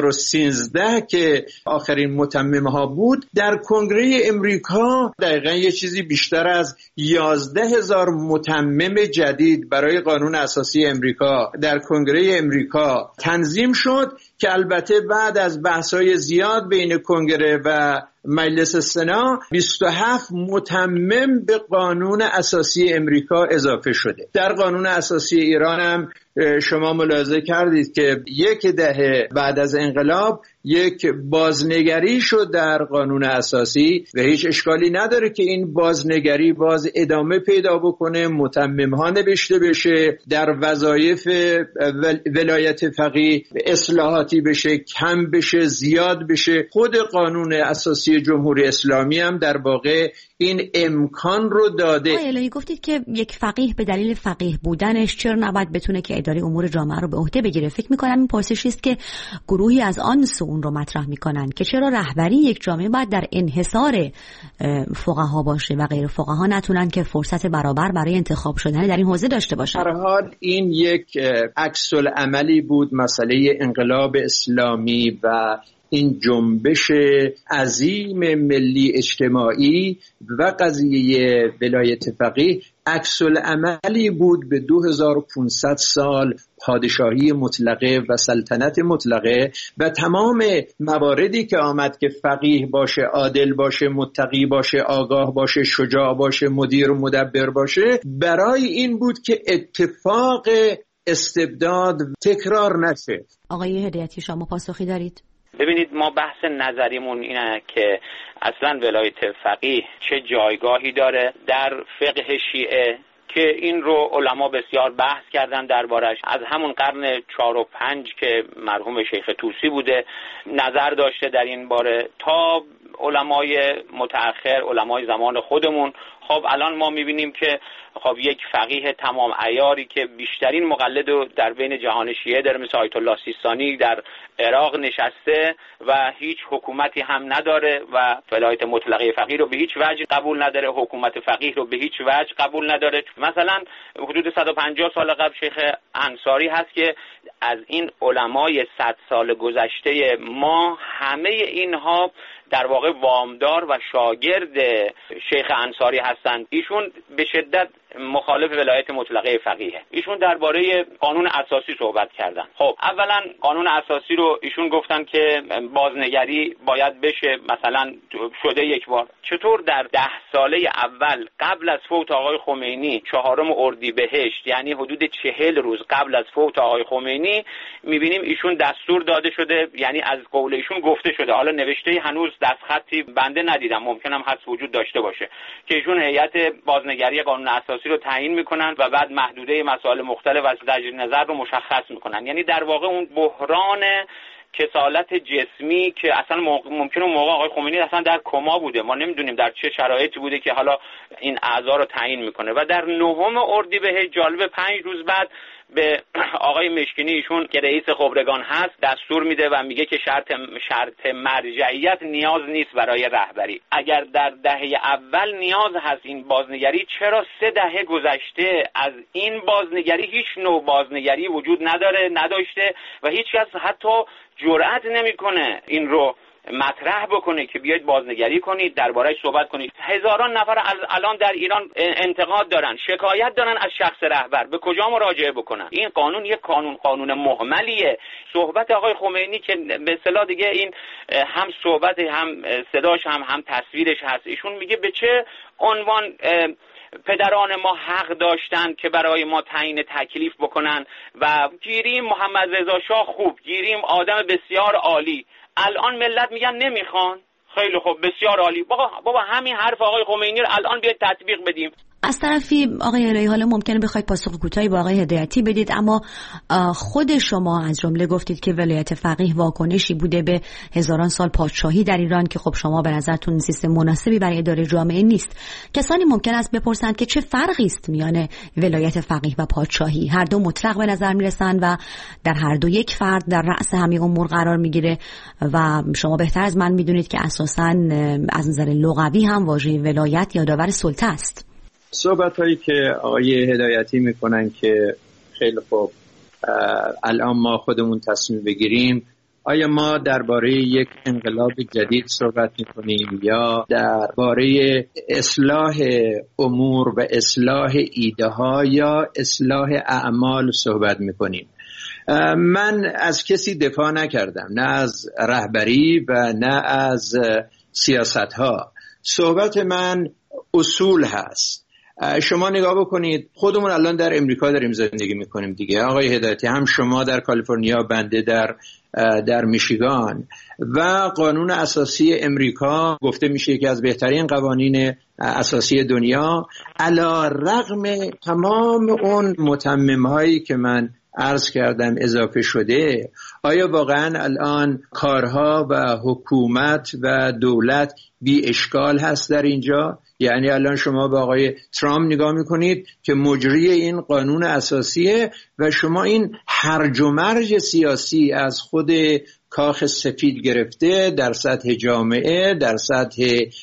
2013 که آخرین متمم ها بود، در کنگره امریکا دقیقا یه چیزی بیشتر از 11,000 متمم جدید برای قانون اساسی امریکا در کنگره امریکا تنظیم شد که البته بعد از بحث‌های زیاد بین کنگره و مجلس سنا 27 متمم به قانون اساسی امریکا اضافه شده. در قانون اساسی ایران هم شما ملاحظه کردید که یک دهه بعد از انقلاب یک بازنگری شد در قانون اساسی و هیچ اشکالی نداره که این بازنگری باز ادامه پیدا بکنه، متمم ها نوشته بشه، در وظایف ولایت فقیه اصلاحاتی بشه، کم بشه، زیاد بشه. خود قانون اساسی جمهوری اسلامی هم در واقع این امکان رو داده. آقای الهی گفتید که یک فقیه به دلیل فقیه بودنش چرا نباید بتونه که اداره امور جامعه رو به عهده بگیره؟ فکر می‌کنم این پرسشی است که گروهی از آن سو اون رو مطرح می‌کنن که چرا رهبری یک جامعه باید در انحصار فقها باشه و غیر فقها نتونن که فرصت برابر برای انتخاب شدن در این حوزه داشته باشن. هر حال این یک عکس العملی بود مسئله انقلاب اسلامی و این جنبش عظیم ملی اجتماعی و قضیه ولایت فقیه عکس العملی بود به 2500 سال پادشاهی مطلقه و سلطنت مطلقه و تمام مواردی که آمد که فقیه باشه، عادل باشه، متقی باشه، آگاه باشه، شجاع باشه، مدیر و مدبر باشه، برای این بود که اتفاق استبداد تکرار نشه. آقای هدایتی شما پاسخی دارید؟ ببینید، ما بحث نظریمون اینه که اصلا ولایت فقیه چه جایگاهی داره در فقه شیعه که این رو علما بسیار بحث کردن دربارش. از همون قرن 4 و 5 که مرحوم شیخ طوسی بوده نظر داشته در این باره تا علمای متأخر، علمای زمان خودمون. خب الان ما میبینیم که خب یک فقیه تمام عیاری که بیشترین مقلد رو در بین جهان شیعه داره مثل آیت الله سیستانی در عراق نشسته و هیچ حکومتی هم نداره و ولایت مطلقه فقیه رو به هیچ وجه قبول نداره، حکومت فقیه رو به هیچ وجه قبول نداره. مثلا حدود 150 سال قبل شیخ انصاری هست که از این علمای 100 سال گذشته ما همه اینها در واقع وامدار و شاگرد شیخ انصاری هستند. ایشون به شدت مخالف ولایت مطلقه فقیه. ایشون درباره قانون اساسی صحبت کردن. خب اولا قانون اساسی رو ایشون گفتن که بازنگری باید بشه، مثلا شده یک بار. چطور در 10 ساله اول قبل از فوت آقای خمینی 4 اردیبهشت، یعنی حدود 40 روز قبل از فوت آقای خمینی، میبینیم ایشون دستور داده شده، یعنی از قول ایشون گفته شده، حالا نوشته هنوز دستخطی بنده ندیدم، ممکنم هست وجود داشته باشه، که ایشون هیئت بازنگری قانون اساسی رو تعیین میکنن و بعد محدوده مسائل مختلف از تجدید نظر رو مشخص میکنن. یعنی در واقع اون بحران کسالت جسمی که اصلا ممکنه موقع آقای خمینی اصلا در کما بوده، ما نمیدونیم در چه شرایطی بوده که حالا این اعضا رو تعیین میکنه. و در 9 اردیبهشت جالب 5 روز بعد به آقای مشکینی، ایشون که رئیس خبرگان هست، دستور میده و میگه که شرط مرجعیت نیاز نیست برای رهبری. اگر در دهه اول نیاز هست این بازنگری، چرا 3 دهه گذشته از این بازنگری هیچ نوع بازنگری وجود نداشته و هیچ کس حتی جرئت نمیکنه این رو مطرح بکنه که بیاید بازنگری کنید، درباره‌اش صحبت کنید. هزاران نفر الان در ایران انتقاد دارن، شکایت دارن از شخص رهبر، به کجا مراجعه بکنن؟ این قانون یک قانون مهملیه. صحبت آقای خمینی که به اصطلاح دیگه این هم صحبت هم صداش هم تصویرش هست، ایشون میگه به چه عنوان پدران ما حق داشتن که برای ما تعیین تکلیف بکنن و گیریم محمد رضا شاه خوب، گیریم آدم بسیار عالی. الان ملت میگن نمیخوان. خیلی خوب، بسیار عالی. بابا همین حرف آقای خمینی رو الان بیاید تطبیق بدیم. از طرفی آقای الهی، حالا ممکنه بخواید پاسخ کوتاهی با آقای هدایتی بدید، اما خود شما از جمله گفتید که ولایت فقیه واکنشی بوده به هزاران سال پادشاهی در ایران که خب شما به نظرتون سیستم مناسبی برای اداره جامعه نیست. کسانی ممکن است بپرسند که چه فرقی است میان ولایت فقیه و پادشاهی؟ هر دو مطلق به نظر میرسند و در هر دو یک فرد در رأس همه امور قرار میگیره و شما بهتر از من میدونید که اساساً از نظر لغوی هم واژه ولایت یادآور سلطه است. صحبت هایی که آقای هدایتی میکنن که خیلی خوب الان ما خودمون تصمیم بگیریم، آیا ما درباره یک انقلاب جدید صحبت میکنیم یا درباره اصلاح امور و اصلاح ایده ها یا اصلاح اعمال صحبت میکنیم؟ من از کسی دفاع نکردم، نه از رهبری و نه از سیاست ها. صحبت من اصول هست. شما نگاه بکنید، خودمون الان در امریکا داریم زندگی میکنیم دیگه آقای هدایتی، هم شما در کالیفرنیا، بنده در میشیگان، و قانون اساسی امریکا گفته میشه یکی از بهترین قوانین اساسی دنیا، علی رغم تمام اون متمم‌هایی که من عرض کردم اضافه شده. آیا واقعا الان کارها و حکومت و دولت بی اشکال هست در اینجا؟ یعنی الان شما به آقای ترامپ نگاه میکنید که مجری این قانون اساسیه و شما این هرج و مرج سیاسی از خود کاخ سفید گرفته در سطح جامعه، در سطح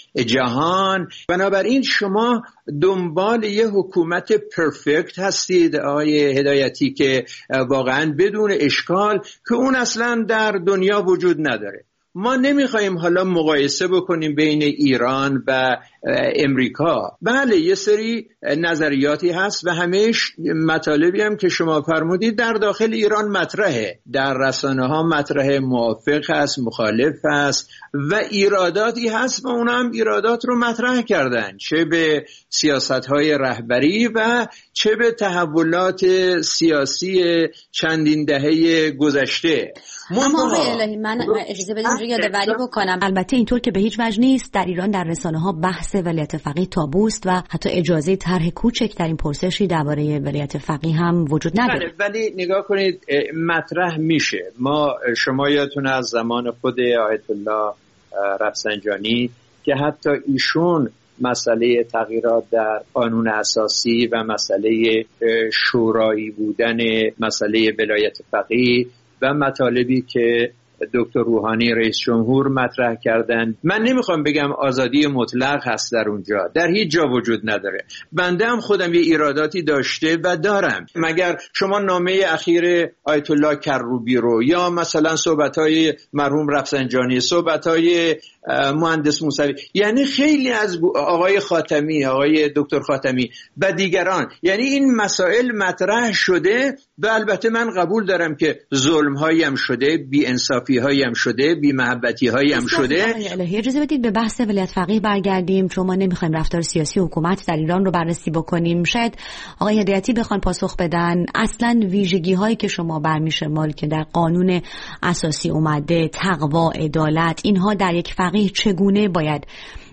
جهان، بنابراین شما دنبال یه حکومت پرفکت هستید آقای هدایتی که واقعا بدون اشکال، که اون اصلا در دنیا وجود نداره. ما نمیخوایم حالا مقایسه بکنیم بین ایران و امریکا. بله یه سری نظریاتی هست و همهش مطالبی هم که شما فرمودید در داخل ایران مطرحه، در رسانه ها مطرحه، موافق هست، مخالف هست و ایراداتی هست و اونا هم ایرادات رو مطرح کردن، چه به سیاست های رهبری و چه به تحولات سیاسی چندین دهه گذشته. اما آقای الهی، من اجازه بدید رو یادآوری بکنم، البته اینطور که به هیچ وجه نیست. در ایران در رسانه ها بحث ولایت فقیه تابوست و حتی اجازه طرح کوچک در این پرسشی درباره ولایت فقیه هم وجود نداره. ولی نگاه کنید مطرح میشه. شما یادتون از زمان خود آیت الله رفسنجانی که حتی ایشون مسئله تغییرات در قانون اساسی و مسئله شورایی بودن مسئله ولایت فقیه و مطالبی که دکتر روحانی رئیس جمهور مطرح کردن، من نمیخوام بگم آزادی مطلق هست در اونجا، در هیچ جا وجود نداره. بنده هم خودم یه ایراداتی داشته و دارم. مگر شما نامه اخیر آیت الله کروبی رو یا مثلا صحبت‌های مرحوم رفسنجانی، صحبت‌های مهندس موسوی، یعنی خیلی از آقای خاتمی، آقای دکتر خاتمی و دیگران، یعنی این مسائل مطرح شده و البته من قبول دارم که ظلم‌هایی هم شده، بی‌انصافی‌هایی هم شده، بی‌محبتی‌هایی هم شده. اجازه بدید به بحث ولایت فقیه برگردیم، چون ما نمی‌خوایم رفتار سیاسی حکومت در ایران رو بررسی بکنیم. شاید آقای هدایتی بخوان پاسخ بدن. اصلاً ویژگی‌هایی که شما برمی‌شمال که در قانون اساسی اومده، تقوا، عدالت، اینها در یک فقیه چگونه باید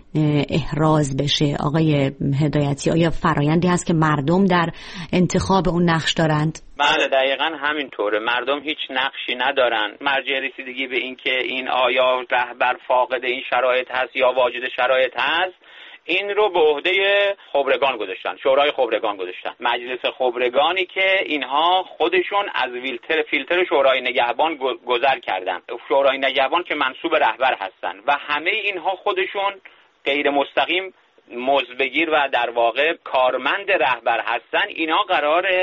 احراز بشه آقای هدایتی؟ آیا فرایندی هست که مردم در انتخاب اون نقش دارند؟ بله دقیقاً همینطوره. مردم هیچ نقشی ندارن. مرجع رسیدگی به این که این آیا رهبر فاقد این شرایط هست یا واجد شرایط هست، این رو به عهده خبرگان گذاشتن، شورای خبرگان گذاشتن، مجلس خبرگانی که اینها خودشون از فیلتر شورای نگهبان گذر کردن. شورای نگهبان که منصوب رهبر هستن و همه اینها خودشون غیر مستقیم مزد بگیر و در واقع کارمند رهبر هستن. اینا قراره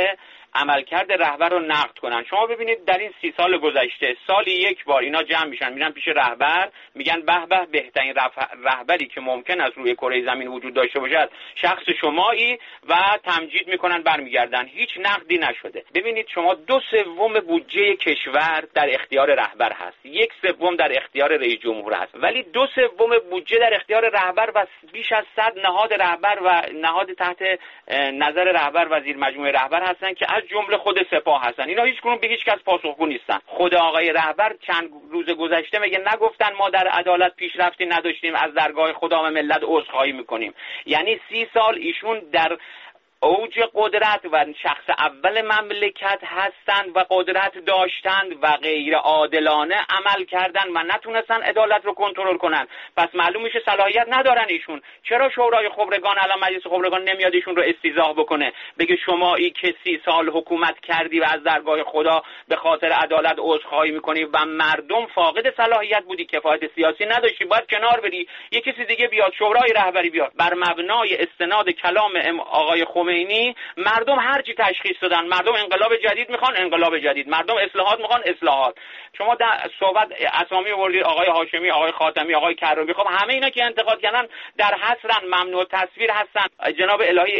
عملکرد رهبر رو نقد کنن. شما ببینید در این 30 سال گذشته سالی یک بار اینا جمع میشن میرن پیش رهبر میگن به به بهترین رهبری که ممکن است روی کره زمین وجود داشته باشد شخص شمایی و تمجید میکنن برمیگردن. هیچ نقدی نشده. ببینید شما 2/3 بودجه کشور در اختیار رهبر هست، 1/3 در اختیار رئیس جمهور هست، ولی 2/3 بودجه در اختیار رهبر و بیش از 100 نهاد رهبر و نهاد تحت نظر رهبر و زیر مجموعه رهبر هستن که از جمله خود سپاه هستن. اینا هیچ کدوم به هیچ کس پاسخگو نیستن. خود آقای رهبر چند روز گذشته میگه نگفتن ما در عدالت پیشرفتی نداشتیم، از درگاه خدا و ملت عذرخواهی میکنیم. یعنی 30 سال ایشون در اوج قدرت و شخص اول مملکت هستند و قدرت داشتند و غیر عادلانه عمل کردند و نتونستن عدالت رو کنترل کنن. پس معلوم میشه صلاحیت ندارن ایشون. چرا شورای خبرگان الان مجلس خبرگان نمیاد ایشون رو استیضاح بکنه، بگه شمایی که 30 سال حکومت کردی و از درگاه خدا به خاطر عدالت عذرخواهی میکنی و مردم فاقد صلاحیت بودی، کفایت سیاسی نداشتی، باید کنار بری، یه کسی دیگه بیاد، شورای رهبری بیاد. بر مبنای استناد کلام آقای خمینی مردم هرچی تشخیص دادن، مردم انقلاب جدید میخوان انقلاب جدید، مردم اصلاحات میخوان اصلاحات. شما در صحبت اسامی آوردید، آقای هاشمی، آقای خاتمی، آقای کروبی، خب همه اینا که انتقاد کردن در حصرن، ممنوع تصویر هستن. جناب الهی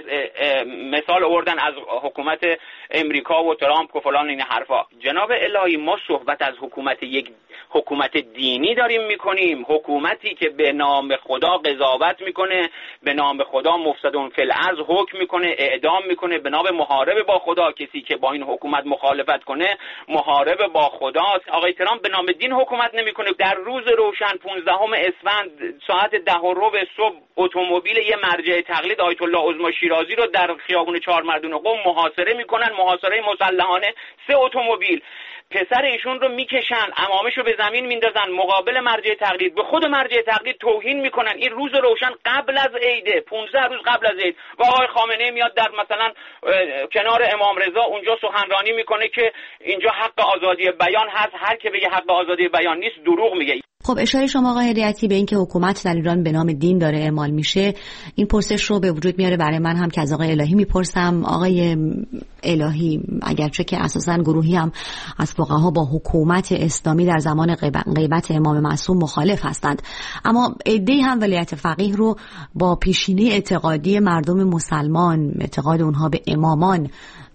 مثال آوردن از حکومت امریکا و ترامپ و فلان این حرفا. جناب الهی ما صحبت از یک حکومت دینی داریم میکنیم، حکومتی که به نام خدا قضاوت میکنه، به نام خدا مفسدون فی الارض حکم میکنه، اعدام میکنه، به نام محارب با خدا. کسی که با این حکومت مخالفت کنه محارب با خداست. آقای ترامپ به نام دین حکومت نمیکنه. در روز روشن 15 اسفند ساعت 10:15 صبح اتومبیل یه مرجع تقلید آیت الله عظما شیرازی رو در خیابون 4 مردون قم محاصره میکنن، محاصره مسلحانه. 3 اتومبیل پسر ایشون رو میکشن، عمامشو به زمین میندازن مقابل مرجع تقلید، به خود مرجع تقلید توهین میکنن. این روز روشن قبل از عیده، 15 روز قبل از عید، و آقای خامنه‌ای میاد در مثلا کنار امام رضا اونجا سخنرانی میکنه که اینجا حق آزادی بیان هست، هر که بگه حق آزادی بیان نیست دروغ میگه. خب اشاره شما آقای هدایتی به این که حکومت در ایران به نام دین داره اعمال میشه، این پرسش رو به وجود میاره برای من هم که از آقای الهی میپرسم. آقای الهی، اگرچه که اساساً گروهی هم از فقها با حکومت اسلامی در زمان غیبت امام معصوم مخالف هستند، اما عده‌ای هم ولایت فقیه رو با پیشینه اعتقادی مردم مسلمان، اعتقاد اونها به امامان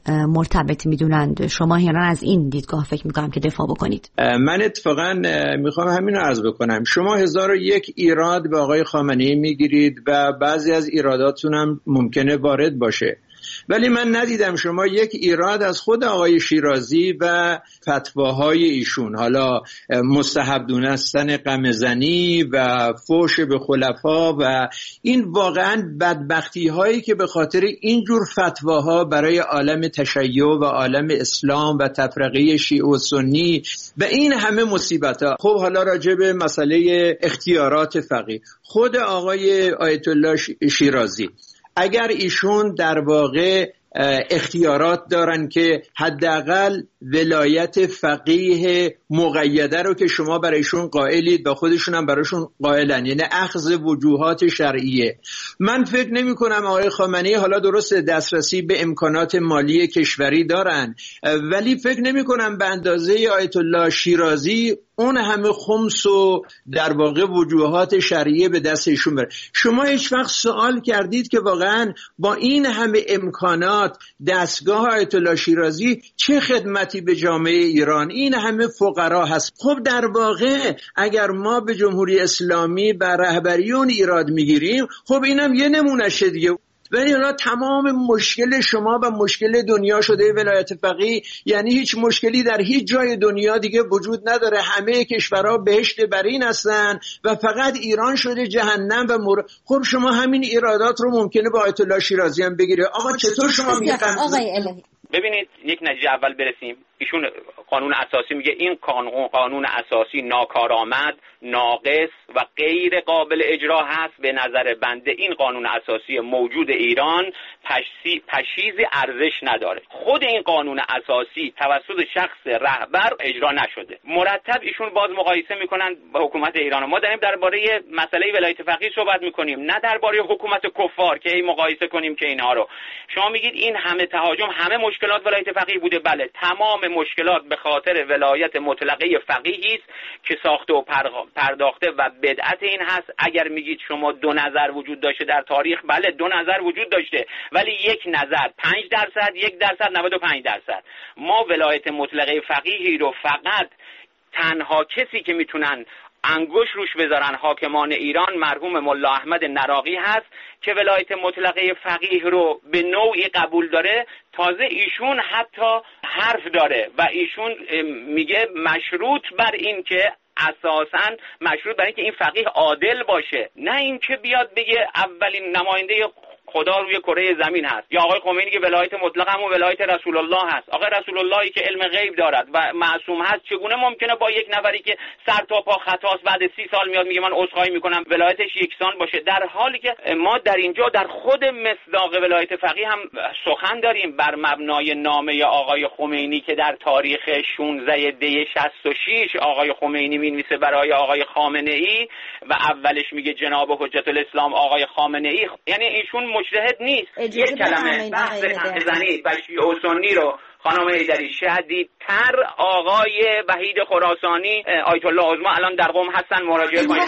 مرتبط میدونند. شما هران از این دیدگاه فکر میکنم که دفاع بکنید. من اتفاقا میخوام همین رو عرض بکنم. شما 1001 ایراد به آقای خامنه‌ای میگیرید و بعضی از ایراداتون هم ممکنه وارد باشه، ولی من ندیدم شما یک ایراد از خود آقای شیرازی و فتواهای ایشون، حالا مستحب دونستن غمزنی و فوش به خلفا و این واقعا بدبختی هایی که به خاطر اینجور فتواها برای عالم تشیع و عالم اسلام و تفرقه شیعه و سنی و این همه مصیبت ها. خب حالا راجع به مسئله اختیارات فقیه، خود آقای آیت الله شیرازی اگر ایشون در واقع اختیارات دارن که حداقل ولایت فقیه مقیده رو که شما برایشون قائلید و خودشون هم برایشون قائلن، یعنی اخذ وجوهات شرعیه، من فکر نمی کنم آقای خامنه‌ای، حالا درست دسترسی به امکانات مالی کشوری دارن، ولی فکر نمی کنم به اندازه آیت الله شیرازی اون همه خمس و در واقع وجوهات شرعیه به دست ایشون بره. شما هیچ وقت سوال کردید که واقعا با این همه امکانات دستگاه آیت الله شیرازی چه خدمتی به جامعه ایران، این همه فقرا هست؟ خب در واقع اگر ما به جمهوری اسلامی و رهبری اون ایراد میگیریم، خب اینم یه نمونهشه دیگه. ولی حالا تمام مشکل شما و مشکل دنیا شده ولایت فقیه، یعنی هیچ مشکلی در هیچ جای دنیا دیگه وجود نداره، همه کشورها بهشت برین هستن و فقط ایران شده جهنم و خب شما همین ایرادات رو ممکنه با آیت الله شیرازی هم بگیره. آقا چطور شما میگید؟ ببینید یک نتیجه اول برسیم. ایشون قانون اساسی میگه این قانون اساسی ناکارآمد، ناقص و غیر قابل اجرا هست. به نظر بنده این قانون اساسی موجود ایران پشیزی ارزش نداره. خود این قانون اساسی توسط شخص رهبر اجرا نشده. مرتب ایشون باز مقایسه میکنن با حکومت ایران. ما داریم درباره مسئله ولایت فقیه صحبت میکنیم، نه درباره حکومت کفار که این مقایسه کنیم که اینها رو. شما میگید این همه تهاجم، همه مشکلات ولایت فقیه بوده. بله، تمام مشکلات به خاطر ولایت مطلقه فقیهی است که ساخته و پرداخته و بدعت این هست. اگر میگید شما دو نظر وجود داشته در تاریخ، بله دو نظر وجود داشته، ولی یک نظر 5%، 1% 95%. ما ولایت مطلقه فقیهی رو فقط تنها کسی که میتونن انگوش روش بذارن حاکمان ایران مرحوم ملا احمد نراقی هست که ولایت مطلقه فقیه رو به نوعی قبول داره. تازه ایشون حتی حرف داره و ایشون میگه مشروط بر این که اساساً مشروط بر این که این فقیه عادل باشه، نه این که بیاد بگه اولین نماینده خدا روی کره زمین هست، یا آقای خمینی که ولایت مطلق همون ولایت رسول الله هست. آقای رسول اللهی که علم غیب دارد و معصوم هست چگونه ممکنه با یک نفری که سر تا پا خطاست بعد 30 سال میاد میگه من عذرخواهی میکنم ولایتش یکسان باشه؟ در حالی که ما در اینجا در خود مصداق ولایت فقیه هم سخن داریم بر مبنای نامه آقای خمینی که در تاریخ 16 دی 66 آقای خمینی می‌نویسه برای آقای خامنه ای و اولش میگه جناب حجت الاسلام آقای خامنه ای. یعنی ایشون مجتهد نیست. یک کلمه بحث زنی و شیعه و سنی رو خانم حیدری شدیدتر آقای وحید خراسانی آیت الله عظما الان در قم هستن مراجعه کنید.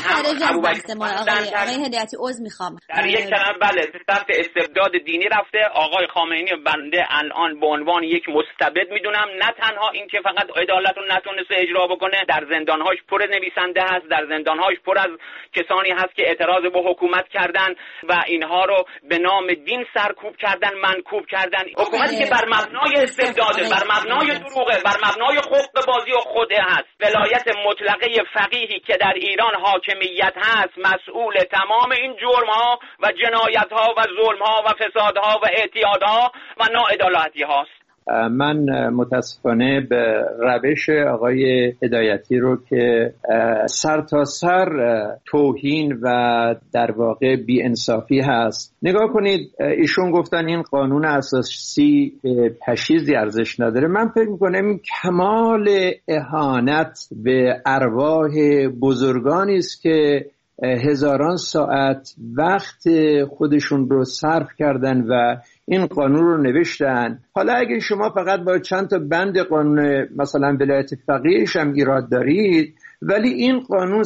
آقای هدایتی عذر میخوام در یک کلمه بله سمت استبداد دینی رفته. آقای خامنه‌ای بنده الان به عنوان یک مستبد میدونم، نه تنها این که فقط عدالت رو نتونسته اجرا بکنه، در زندانهاش پر نویسنده هست، در زندانهاش پر از کسانی هست که اعتراض به حکومت کردن و اینها رو به نام دین سرکوب کردن، منکوب کردن. حکومتی که بر مبنای استبداد، بر مبنای دروغه، بر مبنای خلق بازی و خوده هست. ولایت مطلقه فقیهی که در ایران حاکمیت هست مسئول تمام این جرم‌ها و جنایت‌ها و ظلم‌ها و فسادها و اعتیادها و ناعدالتی هاست. من متاسفانه به روش آقای هدایتی رو که سر تا سر توهین و در واقع بی‌انصافی هست نگاه کنید. ایشون گفتن این قانون اساسی پشیزی ارزش نداره. من فکر می‌کنم کمال اهانت به ارواح بزرگانی است که هزاران ساعت وقت خودشون رو صرف کردن و این قانون رو نوشتن. حالا اگه شما فقط با چند تا بند قانون مثلا ولایت فقیهش هم ایراد دارید، ولی این قانون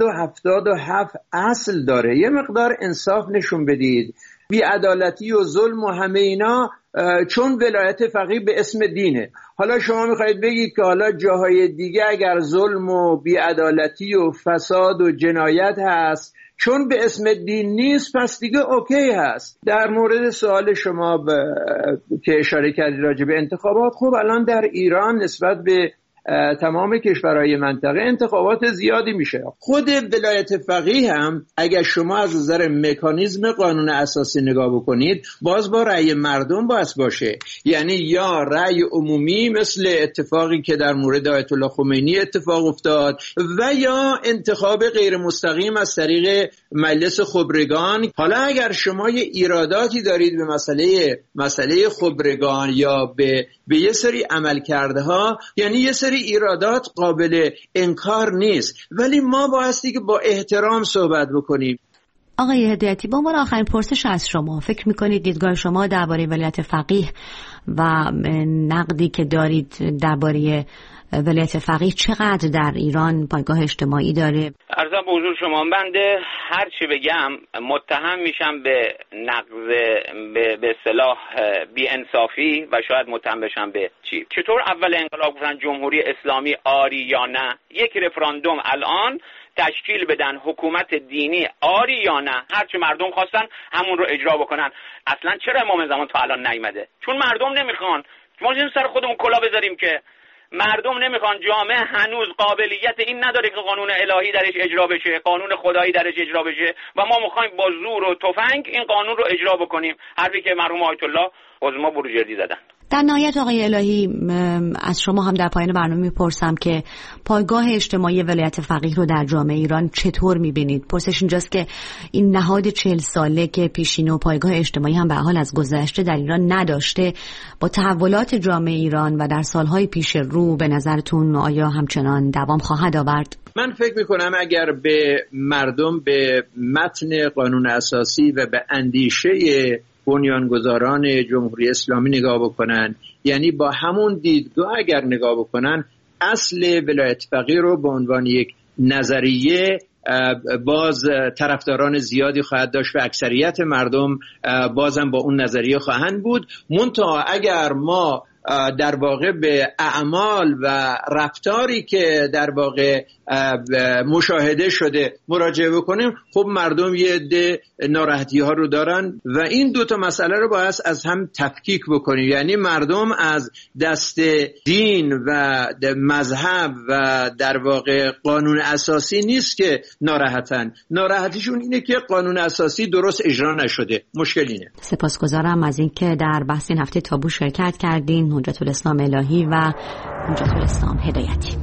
177 اصل داره. یه مقدار انصاف نشون بدید. بی‌عدالتی و ظلم و همه اینا چون ولایت فقیه به اسم دینه. حالا شما میخواید بگید که حالا جاهای دیگه اگر ظلم و بی‌عدالتی و فساد و جنایت هست چون به اسم دین نیست پس دیگه اوکی هست. در مورد سوال شما که اشاره کردید راجع به انتخابات، خب الان در ایران نسبت به تمام کشورهای منطقه انتخابات زیادی میشه. خود ولایت فقیه هم اگر شما از نظر مکانیزم قانون اساسی نگاه بکنید باز با رأی مردم باید باشه. یعنی یا رأی عمومی مثل اتفاقی که در مورد آیت الله خمینی اتفاق افتاد و یا انتخاب غیر مستقیم از طریق مجلس خبرگان. حالا اگر شما یه ایراداتی دارید به مسئله خبرگان یا به یه سری عملکردها، یعنی یه سری ایرادات قابل انکار نیست، ولی ما بایستی که با احترام صحبت بکنیم. آقای هدایتی، به عنوان آخرین پرسش از شما، فکر میکنید دیدگاه شما درباره ولایت فقیه و نقدی که دارید درباره ولایت فقیه چقدر در ایران پایگاه اجتماعی داره؟ عرضم به حضور شما، بنده هر چی بگم متهم میشم به نقض به اصطلاح بی انصافی و شاید متهم بشم به چی. چطور اول انقلاب گفتن جمهوری اسلامی آری یا نه؟ یک رفراندوم الان تشکیل بدن حکومت دینی آری یا نه؟ هرچی مردم خواستن همون رو اجرا بکنن. اصلا چرا امام زمان تا الان نیامده؟ چون مردم نمیخوان. ما نمی‌تونیم سر خودمون کلا بذاریم که مردم نمیخوان. جامعه هنوز قابلیت این نداره که قانون الهی درش اجرا بشه، قانون خدایی درش اجرا بشه و ما میخوایم با زور و تفنگ این قانون رو اجرا بکنیم. حرفی که مرحوم آیت الله عظما بروجردی زدن. در نهایت آقای الهی، از شما هم در پایان برنامه میپرسم که پایگاه اجتماعی ولایت فقیه رو در جامعه ایران چطور میبینید؟ پرسش اینجاست که این نهاد 40 ساله که پیشین و پایگاه اجتماعی هم به حال از گذشته در ایران نداشته، با تحولات جامعه ایران و در سالهای پیش رو به نظرتون آیا همچنان دوام خواهد آورد؟ من فکر میکنم اگر به مردم به متن قانون اساسی و به اندیشه بنیانگذاران جمهوری اسلامی نگاه بکنن، یعنی با همون دیدگاه اگر نگاه بکنن، اصل ولایت فقیه رو به عنوان یک نظریه باز طرفداران زیادی خواهد داشت و اکثریت مردم بازم با اون نظریه خواهند بود. منتها اگر ما در واقع به اعمال و رفتاری که در واقع مشاهده شده مراجعه بکنیم، خب مردم یه عده ناراحتی ها رو دارن و این دوتا مسئله رو باید از هم تفکیک بکنیم. یعنی مردم از دست دین و مذهب و در واقع قانون اساسی نیست که ناراحتیشون اینه که قانون اساسی درست اجرا نشده. مشکل اینه. سپاسگزارم از اینکه در بحث این هفته تابو شرکت کردین، حجت الاسلام الهی و حجت الاسلام هدایتی.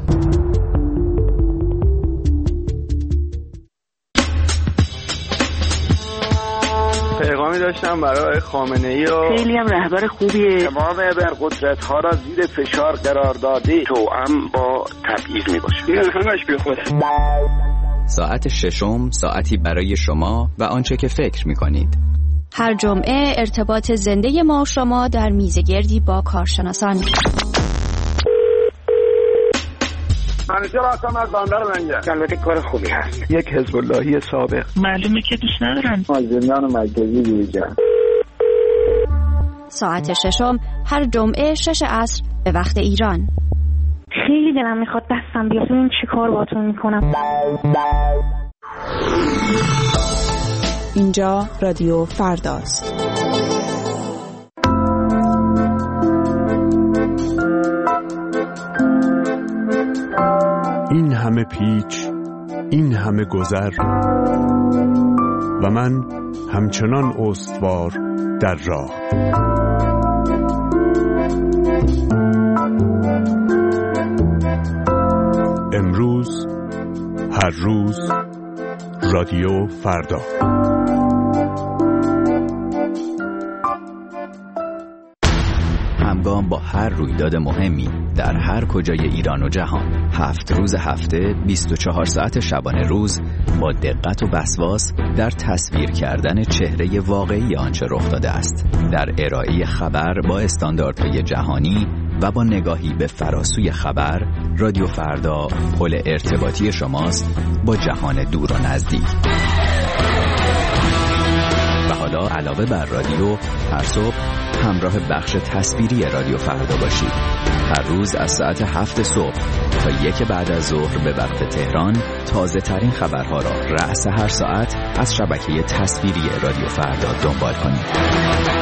پیغامی داشتم برای خامنه‌ای و خیلی هم رهبر خوبیه. تمام ابرقدرت‌ها را زیر فشار قرار داده، توأم با تبعیض میباشه. این همش بیخوده. ساعت ششم، ساعتی برای شما و آنچه که فکر میکنید. هر جمعه ارتباط زنده ما و شما در میزگردی با کارشناسان. منیجر هستم از بندر منجر. البته کار خوبی هست. یک حزب اللهی سابق. معلومه که دوست ندارن. از زندان مرکزی دیگه. ساعت ششم هر جمعه 6 عصر به وقت ایران. خیلی دلم میخواد دستم بیاد ببینم چی کار باهاتون میکنم. اینجا رادیو فرداست. این همه پیچ، این همه گذر و من همچنان استوار در راه. امروز، هر روز، رادیو فردا. همگام با هر رویداد مهمی در هر کجای ایران و جهان، 7 روز هفته، 24 ساعت شبانه روز، با دقت و وسواس در تصویر کردن چهره واقعی آنچه رخ داده است، در ارائه خبر با استانداردهای جهانی و با نگاهی به فراسوی خبر، رادیو فردا پل ارتباطی شماست با جهان دور و نزدیک. و حالا علاوه بر رادیو، هر صبح همراه بخش تصویری رادیو فردا باشید. هر روز از ساعت 7 صبح تا 1 بعد از ظهر به وقت تهران، تازه ترین خبرها را رأس هر ساعت از شبکه تصویری رادیو فردا دنبال کنید.